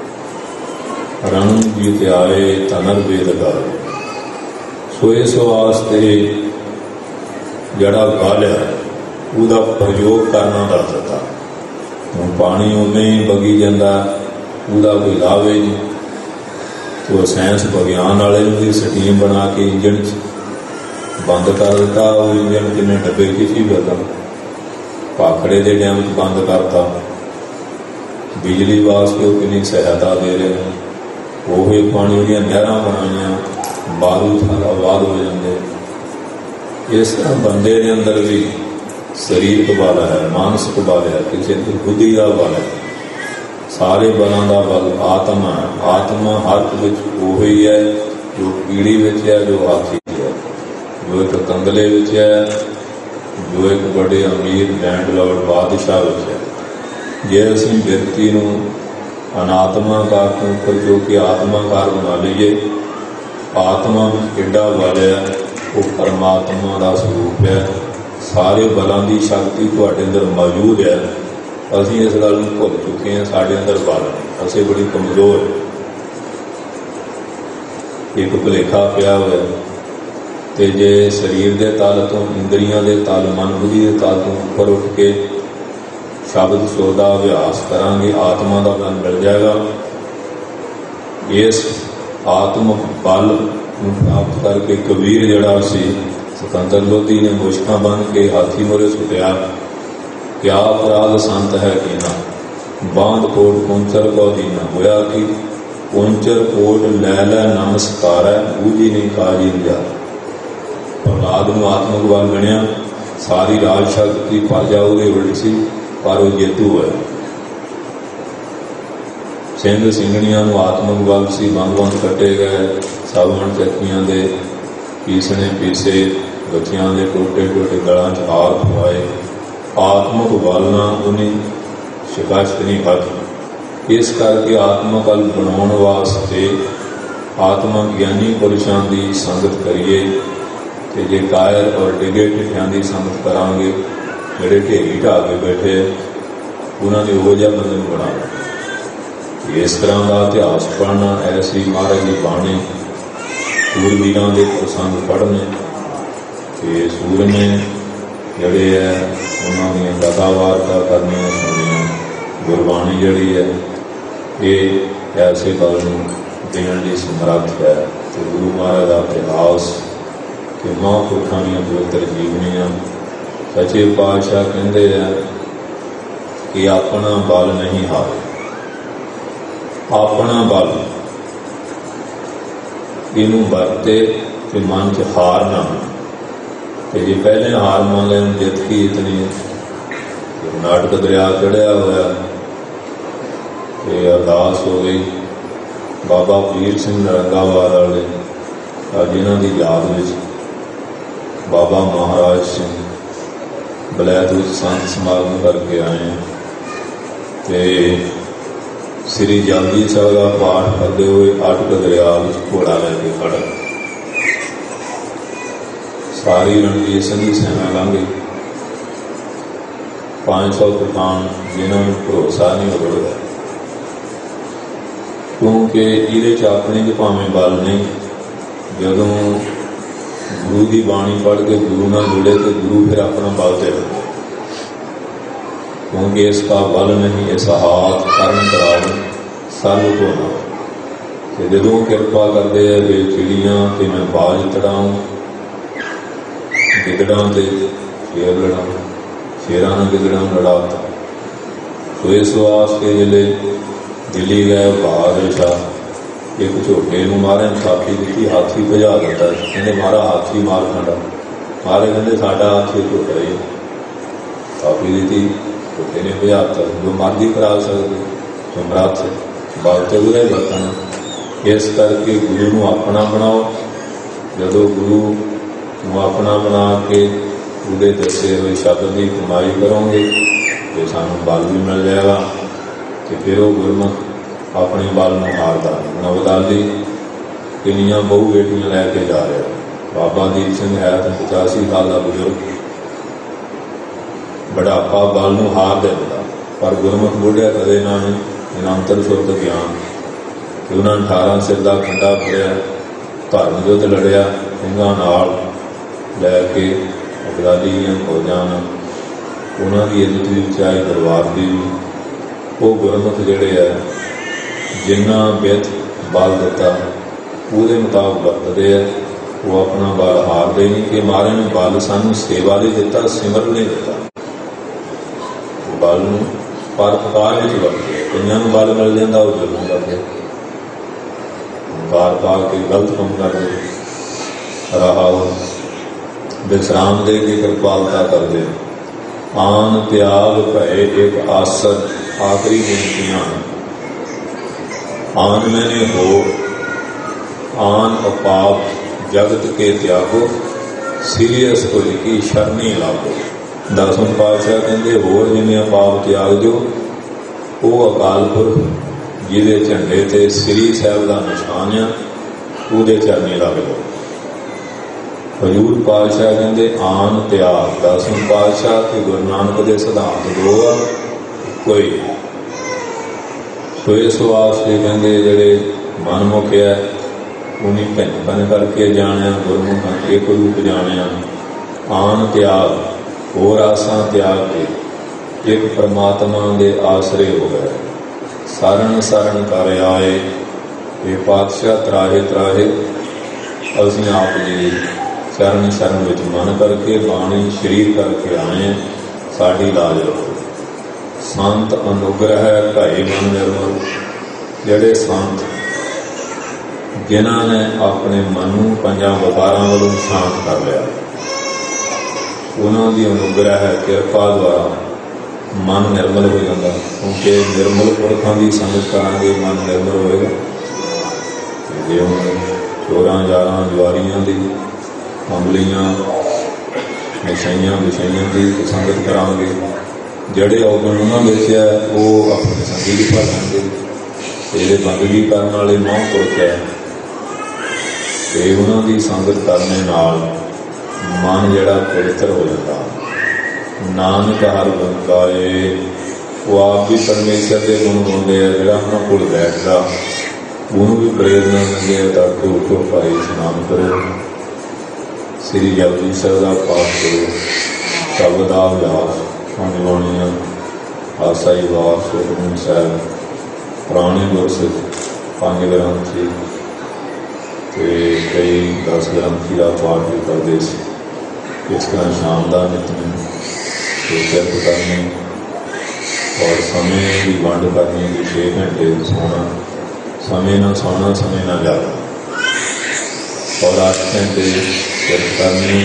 रण जीत आए तनर वेद गाए। सो इस वास्ते जड़ा गल है ਉਹਦਾ ਪ੍ਰਯੋਗ ਕਰਨਾ ਦੱਸ ਦਿੱਤਾ। ਹੁਣ ਪਾਣੀ ਉਵੇਂ ਹੀ ਵਗੀ ਜਾਂਦਾ, ਉਹਦਾ ਕੋਈ ਲਾਭ ਹੀ ਨਹੀਂ। ਉਹ ਸਾਇੰਸ ਵਿਗਿਆਨ ਵਾਲੇ ਨੂੰ ਵੀ ਸਟੀਮ ਬਣਾ ਕੇ ਇੰਜਣ 'ਚ ਬੰਦ ਕਰ ਦਿੱਤਾ। ਉਹ ਇੰਜਣ ਕਿੰਨੇ ਡੱਬੇ ਖਿੱਚੀ ਫਿਰਦਾ, ਭਾਖੜੇ ਦੇ ਡੈਮ 'ਚ ਬੰਦ ਕਰਤਾ। ਬਿਜਲੀ ਵਾਸਤੇ ਉਹ ਕਿੰਨੀ ਸਹਾਇਤਾ ਦੇ ਰਹੇ ਨੇ। ਉਹੀ ਪਾਣੀ ਉਹਦੀਆਂ ਨਹਿਰਾਂ ਬਣਾਈਆਂ, ਬਾਰੂ ਸਾਰਾ ਆਬਾਦ ਹੋ ਜਾਂਦੇ। ਇਸ ਤਰ੍ਹਾਂ ਬੰਦੇ ਦੇ ਅੰਦਰ ਵੀ ਸਰੀਰਕ ਬਲ ਹੈ, ਮਾਨਸਿਕ ਬਲ ਹੈ, ਕਿਸੇ ਦੀ ਬੁੱਧੀ ਦਾ ਬਲ ਹੈ। ਸਾਰੇ ਬਲਾਂ ਦਾ ਬਲ ਆਤਮਾ ਹੈ। ਆਤਮਾ ਹਰ ਵਿੱਚ ਉਹੀ ਹੈ ਜੋ ਕੀੜੀ ਵਿੱਚ ਹੈ, ਜੋ ਹਾਥੀ ਹੈ, ਜੋ ਇੱਕ ਕੰਗਲੇ ਵਿੱਚ ਹੈ, ਜੋ ਇੱਕ ਬੜੇ ਅਮੀਰ ਲੈਂਡਲੌਰਡ ਬਾਦਸ਼ਾਹ ਵਿੱਚ ਹੈ। ਜੇ ਅਸੀਂ ਵਿਅਕਤੀ ਨੂੰ ਅਨਾਤਮਾਕਾਰ ਤੋਂ ਉੱਪਰ ਜੋ ਕਿ ਆਤਮਾਕਾਰ ਬਣਾ ਲਈਏ, ਆਤਮਾ ਵਿੱਚ ਕਿੱਡਾ ਬਲ ਹੈ, ਉਹ ਪਰਮਾਤਮਾ ਦਾ ਸਰੂਪ ਹੈ। ਸਾਰੇ ਬਲਾਂ ਦੀ ਸ਼ਕਤੀ ਤੁਹਾਡੇ ਅੰਦਰ ਮੌਜੂਦ ਹੈ। ਅਸੀਂ ਇਸ ਗੱਲ ਨੂੰ ਭੁੱਲ ਚੁੱਕੇ ਹਾਂ। ਸਾਡੇ ਅੰਦਰ ਬਲ ਨਹੀਂ, ਅਸੀਂ ਬੜੀ ਕਮਜ਼ੋਰ ਹੈ। ਇੱਕ ਭੁਲੇਖਾ ਪਿਆ ਹੋਇਆ। ਅਤੇ ਜੇ ਸਰੀਰ ਦੇ ਤਲ ਤੋਂ, ਇੰਦਰੀਆਂ ਦੇ ਤਲ, ਮਨ ਬੁੱਧੀ ਦੇ ਤਲ ਤੋਂ ਉੱਪਰ ਉੱਠ ਕੇ ਸ਼ਬਦ ਸੋ ਦਾ ਅਭਿਆਸ ਕਰਾਂਗੇ, ਆਤਮਾ ਦਾ ਬਲ ਮਿਲ ਜਾਏਗਾ। ਇਸ ਆਤਮ ਬਲ ਨੂੰ ਪ੍ਰਾਪਤ ਕਰਕੇ ਕਬੀਰ ਜਿਹੜਾ ਸੀ, ਸਿਕੰਦਰ ਲੋਧੀ ਨੇ ਮੁਸ਼ਕਾਂ ਬੰਨ੍ਹ ਕੇ ਹਾਥੀ ਮੋਰੇ ਸੁੱਟਿਆ। ਕਿਆ ਅਪਰਾਧ ਸੰਤ ਹੈ ਕੀਨਾ, ਬਾਂਧ ਕੋਟ ਪਹੁੰਚਰ ਕੋ ਦੀਨਾ। ਹੋਇਆ ਕਿ ਪਹੁੰਚਰ ਕੋਟ ਲੈ ਲੈ ਨਮਸਕਾਰੈ, ਬੂਝੀ ਨਹੀਂ ਕਾਜੀ ਲਿਆ। ਪ੍ਰਹਲਾਦ ਨੂੰ ਆਤਮਕ ਬਲ ਬਣਿਆ। ਸਾਰੀ ਰਾਜ ਸ਼ਕਤੀ ਪ੍ਰਜਾ ਉਹਦੇ ਉਲਟ ਸੀ, ਪਰ ਉਹ ਜੇਤੂ ਹੋਇਆ। ਸਿੰਘ ਸਿੰਘਣੀਆਂ ਨੂੰ ਆਤਮਕ ਬਲ ਸੀ, ਬੰਦ ਕੱਟੇ ਗਏ। ਸਭ ਹੁਣ ਚੱਕੀਆਂ ਦੇ ਪੀਸਣੇ ਪੀਸੇ, ਬੱਚਿਆਂ ਦੇ ਟੋਟੇ ਟੋਟੇ ਗਲਾਂ 'ਚ ਹਾਰ ਪਵਾਏ। ਆਤਮਕ ਬਲ ਨਾਲ ਉਹਨੇ ਸ਼ਿਕਾਇਤ ਨਹੀਂ ਖਾਧੀ। ਇਸ ਕਰਕੇ ਆਤਮਕ ਬਲ ਬਣਾਉਣ ਵਾਸਤੇ ਆਤਮਾ ਗਿਆਨੀ ਪੁਰਸ਼ਾਂ ਦੀ ਸੰਗਤ ਕਰੀਏ। ਅਤੇ ਜੇ ਕਾਇਰ ਔਰ ਡਿਗੇ ਢਿੱਠਿਆਂ ਦੀ ਸੰਗਤ ਕਰਾਂਗੇ, ਜਿਹੜੇ ਢੇਰੀ ਢਾਹ ਕੇ ਬੈਠੇ, ਉਹਨਾਂ ਦੇ ਉਹੋ ਜਿਹਾ ਬੰਦੇ ਨੂੰ ਬਣਾਉਣਾ। ਇਸ ਤਰ੍ਹਾਂ ਦਾ ਇਤਿਹਾਸ ਪੜ੍ਹਨਾ, ਐਸੀ ਮਹਾਰਾਜ ਦੀ ਬਾਣੀ, ਸੂਰਬੀਰਾਂ ਦੇ ਪ੍ਰਸੰਗ ਪੜ੍ਹਨੇ, ਅਤੇ ਸੂਰਮੇ ਜਿਹੜੇ ਹੈ ਉਹਨਾਂ ਦੀਆਂ ਕਥਾ ਵਾਰਤਾ ਕਰਨੀਆਂ, ਸੁਣਨੀਆਂ। ਗੁਰਬਾਣੀ ਜਿਹੜੀ ਹੈ ਇਹ ਐਸੇ ਬਲ ਨੂੰ ਦੇਣ ਦੀ ਸਮਰੱਥ ਹੈ। ਅਤੇ ਗੁਰੂ ਮਹਾਰਾਜ ਦਾ ਇਤਿਹਾਸ ਅਤੇ ਮਹਾਂਪੁਰਖਾਂ ਦੀਆਂ ਪਵਿੱਤਰ ਜੀਵਨੀਆਂ। ਸੱਚੇ ਪਾਤਸ਼ਾਹ ਕਹਿੰਦੇ ਆ ਕਿ ਆਪਣਾ ਬਲ ਨਹੀਂ ਹਾਰੇ। ਆਪਣਾ ਬਲ ਇਹਨੂੰ ਵਰਤੇ ਅਤੇ ਮਨ 'ਚ ਹਾਰ ਨਾ। ਅਤੇ ਜੇ ਪਹਿਲੇ ਹਾਰ ਮੰਨ ਲੈਣ, ਜਿੱਤ ਕੀ ਇਤਨੀ, ਨਾਟਕ ਦਰਿਆ ਚੜ੍ਹਿਆ ਹੋਇਆ। ਅਤੇ ਅਰਦਾਸ ਹੋ ਗਈ ਬਾਬਾ ਵੀਰ ਸਿੰਘ ਨਰੰਗਾਵਾਦ ਵਾਲੇ, ਜਿਨ੍ਹਾਂ ਦੀ ਯਾਦ ਵਿੱਚ ਬਾਬਾ ਮਹਾਰਾਜ ਸਿੰਘ ਬਲੈਤ ਵਿੱਚ ਸੰਤ ਸਮਾਗਮ ਕਰਕੇ ਆਏ। ਅਤੇ ਸ੍ਰੀ ਜਪਜੀ ਸਾਹਿਬ ਦਾ ਪਾਠ ਕਰਦੇ ਹੋਏ ਅਟਕ ਦਰਿਆ ਵਿੱਚ ਘੋੜਾ ਲੈ ਕੇ ਖੜ੍ਹ। ਸਾਰੀ ਰਣਜੀਤ ਸਿੰਘ ਦੀ ਸੈਨਾ ਲੰਘ ਗਈ। 500 ਕਿਸਾਨ ਜਿਨ੍ਹਾਂ ਨੂੰ ਭਰੋਸਾ ਨਹੀਂ ਉਗੜਦਾ, ਕਿਉਂਕਿ ਇਹਦੇ 'ਚ ਆਪਣੇ 'ਚ ਭਾਵੇਂ ਬਲ ਨਹੀਂ। ਜਦੋਂ ਗੁਰੂ ਦੀ ਬਾਣੀ ਪੜ੍ਹ ਕੇ ਗੁਰੂ ਨਾਲ ਜੁੜੇ ਅਤੇ ਗੁਰੂ ਫਿਰ ਆਪਣਾ ਬਲ ਦੇ ਦਿੰਦੇ, ਕਿਉਂਕਿ ਇਸ ਦਾ ਬਲ ਨਹੀਂ, ਇਸ ਹਾਥ ਕਰਨ ਕਰਾਵ ਸਾਨੂੰ ਤੋਂ ਨਾ। ਅਤੇ ਜਦੋਂ ਕਿਰਪਾ ਕਰਦੇ ਆ ਵੀ ਚਿੜੀਆਂ ਅਤੇ ਮੈਂ ਬਾਜ ਤੜਾਉਂ, ਗਿੱਦੜਾਂ ਅਤੇ ਸ਼ੇਰ ਲੜਾਂ, ਸ਼ੇਰਾਂ ਨਾਲ ਗਿੱਦੜਾਂ ਨੂੰ ਲੜਾਤਾ। ਸੋ ਇਸ ਵਾਸਤੇ ਜਿਹੜੇ ਦਿੱਲੀ ਗਏ ਬਾਦਸ਼ਾਹ, ਇੱਕ ਝੋਟੇ ਨੂੰ ਮਾਰੇ ਸਾਥੀ ਦਿੱਤੀ, ਹਾਥੀ ਭਜਾ ਦਿੰਦਾ। ਕਹਿੰਦੇ ਮਾਰਾ ਹਾਥੀ ਮਾਰ ਖਾਂਦਾ। ਮਾਰੇ ਕਹਿੰਦੇ ਸਾਡਾ ਹਾਥੀ ਝੋਟਾ ਹੀ ਕਾਫੀ ਦਿੱਤੀ, ਝੋਟੇ ਨੇ ਭਜਾਤਾ। ਜੋ ਮਰਜ਼ੀ ਕਰਾ ਸਕਦੇ, ਸਮਰੱਥ ਬਲ ਤੇ ਉਹਦਾ ਹੀ ਵਰਤਣਾ। ਇਸ ਕਰਕੇ ਗੁਰੂ ਨੂੰ ਆਪਣਾ ਬਣਾਓ। ਜਦੋਂ ਗੁਰੂ ਨੂੰ ਆਪਣਾ ਬਣਾ ਕੇ ਉਹਦੇ ਦੱਸੇ ਹੋਏ ਸ਼ਬਦ ਦੀ ਕਮਾਈ ਕਰੋਗੇ ਅਤੇ ਸਾਨੂੰ ਬਲ ਵੀ ਮਿਲ ਜਾਏਗਾ। ਅਤੇ ਫਿਰ ਉਹ ਗੁਰਮੁਖ ਆਪਣੇ ਬਲ ਨੂੰ ਹਾਰਦਾ। ਨਵਦਾਲੀ ਕਿੰਨੀਆਂ ਬਹੁ ਬੇਟੀਆਂ ਲੈ ਕੇ ਜਾ ਰਿਹਾ। ਬਾਬਾ ਦੀਪ ਸਿੰਘ ਹੈ ਤਾਂ 85 ਸਾਲ ਦਾ ਬਜ਼ੁਰਗ, बुढ़ापा बल नूं हार दिंदा, पर गुरमुख बुढ़िया कदे ना ही निरंतर शुद्ध ज्ञान। उन्होंने 18 सिर का खंडा फड़िया, धर्म युद्ध लड़िया, ਸਿੰਘਾਂ नाल लैके अबदाली ਦੀਆਂ फौजां ਨਾਲ, ਉਹਨਾਂ ਦੀ ਇੱਜ਼ਤ ਵੀ ਬਚਾਈ, ਦਰਬਾਰ ਦੀ ਵੀ। ਉਹ ਗੁਰਮੁਖ ਜਿਹੜੇ ਆ ਜਿੰਨਾ ਬਿੱਤ ਬਲ ਦਿੱਤਾ ਉਹਦੇ ਮੁਤਾਬਕ ਵਰਤਦੇ ਆ। ਉਹ ਆਪਣਾ ਬਲ ਹਾਰਦੇ ਨਹੀਂ ਕਿ ਮਹਾਰਾਜ ਨੇ ਬਲ ਸਾਨੂੰ ਸੇਵਾ ਲਈ ਦਿੱਤਾ, ਸਿਮਰਨ ਲਈ ਦਿੱਤਾ। ਬਲ ਨੂੰ ਪਰਉਪਕਾਰ ਵਿੱਚ ਵਰਤਦੇ। ਕਈਆਂ ਨੂੰ ਬਲ ਮਿਲ ਜਾਂਦਾ, ਉਹ ਜ਼ੁਲਮ ਕਰਦੇ, ਕਾਰ ਪਾ ਕੇ ਗਲਤ ਕੰਮ ਕਰਦੇ, ਰਹਾਓ ਵਿਸਰਾਮ ਦੇ ਕੇ ਕਿਰਪਾਲਤਾ ਕਰਦੇ। ਆਨ ਤਿਆਗ ਭਏ ਇੱਕ ਆਸਰ, ਆਖਰੀ ਬੇਨਤੀਆਂ। आन मैंने हो आन अपाप जगत के त्यागो, सीरियस कोई की शरणी लागो। दसवें पातशाह कहते होर जिन्हें अपाप त्याग जो, वो अकाल पुरख जिहदे झंडे ते श्री साहिब का निशान आ, ਉਹਦੇ चरनी लग जाओ। हजूर पातशाह कहते आन त्याग। दसवें पातशाह ते गुरु नानक के सिद्धांत दो आ, कोई सो इस वास्ते कहते जोड़े मनमुख है उन्हें भिन्न भिन्न करके जाने, गुरमुखां एक रूप जाने। आन त्याग होर आसां त्याग के एक परमात्मा के आसरे हो गए। सरन सरन कर आए ये पातशाह त्राहे त्राहे, असीं आप जी चरण शरण विच मन करके बाणी शरीर करके आए, साडी लाज रखो। संत अनुग्रह ढाई मन निर्मल, ਜਿਹੜੇ संत जिन्हों ने अपने मन ਨੂੰ ਪੰਜਾਂ ਵਕਾਰਾਂ ਵੱਲੋਂ ਸ਼ਾਂਤ ਕਰ ਲਿਆ, ਉਹਨਾਂ ਦੀ ਅਨੁਗ੍ਰਹ ਕਿਰਪਾ ਦੁਆਰਾ ਮਨ ਨਿਰਮਲ ਹੋ ਜਾਂਦਾ। ਕਿਉਂਕਿ ਨਿਰਮਲ ਪੁਰਖਾਂ ਦੀ ਸੰਗਤ ਕਰਾਂਗੇ ਮਨ ਨਿਰਮਲ ਹੋਏਗਾ। ਜੇ ਹੁਣ ਚੋਰਾਂ ਯਾਰਾਂ ਜਵਾਰੀਆਂ ਦੀ, ਅਮਲੀਆਂ ਨਸ਼ਈਆਂ ਵਿਸ਼ਈਆਂ ਦੀ ਸੰਗਤ ਕਰਾਂਗੇ, ਜਿਹੜੇ ਔਗਣ ਉਹਨਾਂ ਵਿੱਚ ਹੈ ਉਹ ਆਪਣੀ ਸੰਗੀ ਦੀ ਭਰ ਲੈਣਗੇ। ਜਿਹੜੇ ਬੰਦਗੀ ਕਰਨ ਵਾਲੇ ਮੋਹ ਪੁਰਖ ਹੈ, ਅਤੇ ਉਹਨਾਂ ਦੀ ਸੰਗਤ ਕਰਨ ਨਾਲ ਮਨ ਜਿਹੜਾ ਪਵਿੱਤਰ ਹੋ ਜਾਂਦਾ। ਨਾਨਕ ਹਰ ਗੁਣ ਗਾਏ, ਉਹ ਆਪ ਵੀ ਪਰਮੇਸ਼ਰ ਦੇ ਗੁਣ ਗਾਉਂਦੇ ਆ। ਜਿਹੜਾ ਉਹਨਾਂ ਕੋਲ ਬੈਠਦਾ ਉਹਨੂੰ ਵੀ ਪ੍ਰੇਰਨਾ ਦਿੰਦੇ ਆ, ਤੜਕੇ ਉੱਠੋ ਭਾਈ ਇਸ਼ਨਾਨ ਕਰੋ, ਸ੍ਰੀ ਜਪਜੀ ਸਾਹਿਬ ਦਾ ਪਾਠ ਕਰੋ, ਸ਼ਬਦ ਦਾ ਅਭਿਆਸ, ਪੰਜ ਬਾਣੀਆਂ, ਆਸਾ ਹੀ ਵਾਰ, ਸੁਖਮਨੀ ਸਾਹਿਬ, ਪੁਰਾਣੇ ਗੁਰਸਿੱਖ, ਪੰਜ ਗ੍ਰੰਥੀ ਅਤੇ ਕਈ 10 ਗ੍ਰੰਥੀ ਦਾ ਪਾਠ ਵੀ ਕਰਦੇ ਸੀ। ਇਸ ਤਰ੍ਹਾਂ ਸ਼ਾਮ ਦਾ ਨਿਤਨੇਮ ਅਤੇ ਕਿਰਤ ਕਰਨੀ, ਔਰ ਸਮੇਂ ਦੀ ਵੰਡ ਕਰਨੀ ਕਿ 6 ਘੰਟੇ ਸੋਣਾ, ਸਮੇਂ ਨਾਲ ਸੋਣਾ, ਸਮੇਂ ਨਾਲ ਜਾਗਣਾ, ਔਰ 8 ਘੰਟੇ ਕਿਰਤ ਕਰਨੀ,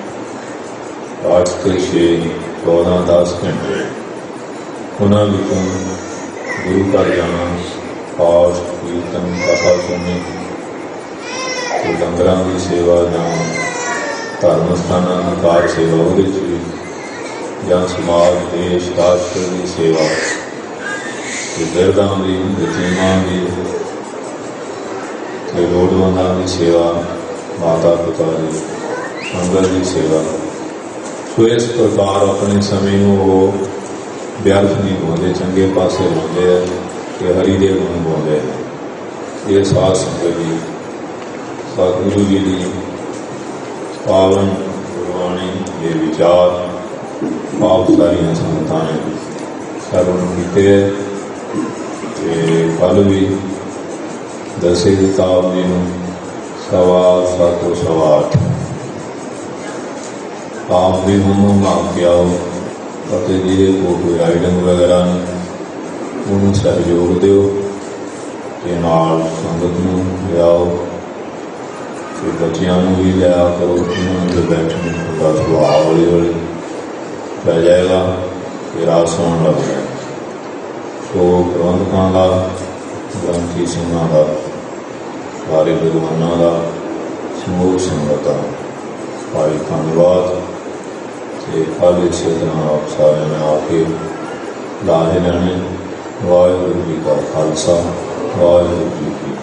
8 ਤੇ 6 14 10 ਘੰਟੇ ਉਹਨਾਂ ਵਿੱਚੋਂ ਗੁਰੂ ਘਰ ਜਾਣਾ, ਪਾਠ ਕੀਰਤਨ ਕਥਾ ਸੁਣਨੀ, ਅਤੇ ਲੰਗਰਾਂ ਦੀ ਸੇਵਾ ਜਾਂ ਧਰਮ ਸਥਾਨਾਂ ਦੀ ਕਾਰ ਸੇਵਾ ਉਹਦੇ 'ਚ ਵੀ, ਜਾਂ ਸਮਾਜ ਦੇਸ਼ ਰਾਸ਼ਟਰ ਦੀ ਸੇਵਾ, ਅਤੇ ਬਿਰਧਾਂ ਦੀ, ਯਤੀਮਾਂ ਦੀ, ਅਤੇ ਲੋੜਵੰਦਾਂ ਦੀ ਸੇਵਾ, ਮਾਤਾ ਪਿਤਾ ਦੀ, ਸੰਗਤ ਦੀ ਸੇਵਾ। ਸੋ ਇਸ ਪ੍ਰਕਾਰ ਆਪਣੇ ਸਮੇਂ ਨੂੰ ਉਹ ਵਿਅਰਥ ਨਹੀਂ ਗਾਉਂਦੇ, ਚੰਗੇ ਪਾਸੇ ਲਾਉਂਦੇ ਆ ਅਤੇ ਹਰੀ ਦੇ ਗੁਣ ਗਾਉਂਦੇ ਆ। ਇਹ ਸਾਧ ਸੰਗਤ ਜੀ ਸਤਿਗੁਰੂ ਜੀ ਦੀ ਪਾਵਨ ਗੁਰਬਾਣੀ ਦੇ ਵਿਚਾਰ ਆਪ ਸਾਰੀਆਂ ਸੰਗਤਾਂ ਨੇ ਸਰਵਣ ਕੀਤੇ ਹੈ। ਅਤੇ ਕੱਲ੍ਹ ਵੀ ਦਸੇ ਕਿਤਾਬ ਜੀ ਨੂੰ 7:15 ਤੋਂ 8:15 ਆਪ ਵੀ ਮੰਗਾ ਕੇ ਆਓ, ਅਤੇ ਜਿਹਦੇ ਕੋਲ ਕੋਈ ਆਈਟਮ ਵਗੈਰਾ ਨੇ ਉਹਨੂੰ ਸਹਿਯੋਗ ਦਿਓ, ਅਤੇ ਨਾਲ ਸੰਗਤ ਨੂੰ ਲਿਆਓ, ਅਤੇ ਬੱਚਿਆਂ ਨੂੰ ਵੀ ਲਿਆ ਕਰੋ। ਇਹਨਾਂ ਨੂੰ ਬੈਠਣ ਦਾ ਸੁਭਾਅ ਹੌਲੀ ਹੌਲੀ ਪੈ ਜਾਏਗਾ ਅਤੇ ਰਾਤ ਸੌਣ ਲੱਗ ਜਾਏਗਾ। ਸੋ ਪ੍ਰਬੰਧਕਾਂ ਦਾ, ਗ੍ਰੰਥੀ ਸਿੰਘਾਂ ਦਾ, ਸਾਰੇ ਵਿਦਵਾਨਾਂ ਦਾ, ਸਮੂਹ ਸੰਗਤ ਦਾ ਭਾਰੀ ਧੰਨਵਾਦ। ਅਤੇ ਕੱਲ੍ਹ ਇਸੇ ਤਰ੍ਹਾਂ ਆਪ ਸਾਰਿਆਂ ਨੇ ਆ ਕੇ ਲਾਹੇ ਲੈਣੇ। ਵਾਹਿਗੁਰੂ ਜੀ ਕਾ ਖਾਲਸਾ, ਵਾਹਿਗੁਰੂ ਜੀ ਕੀ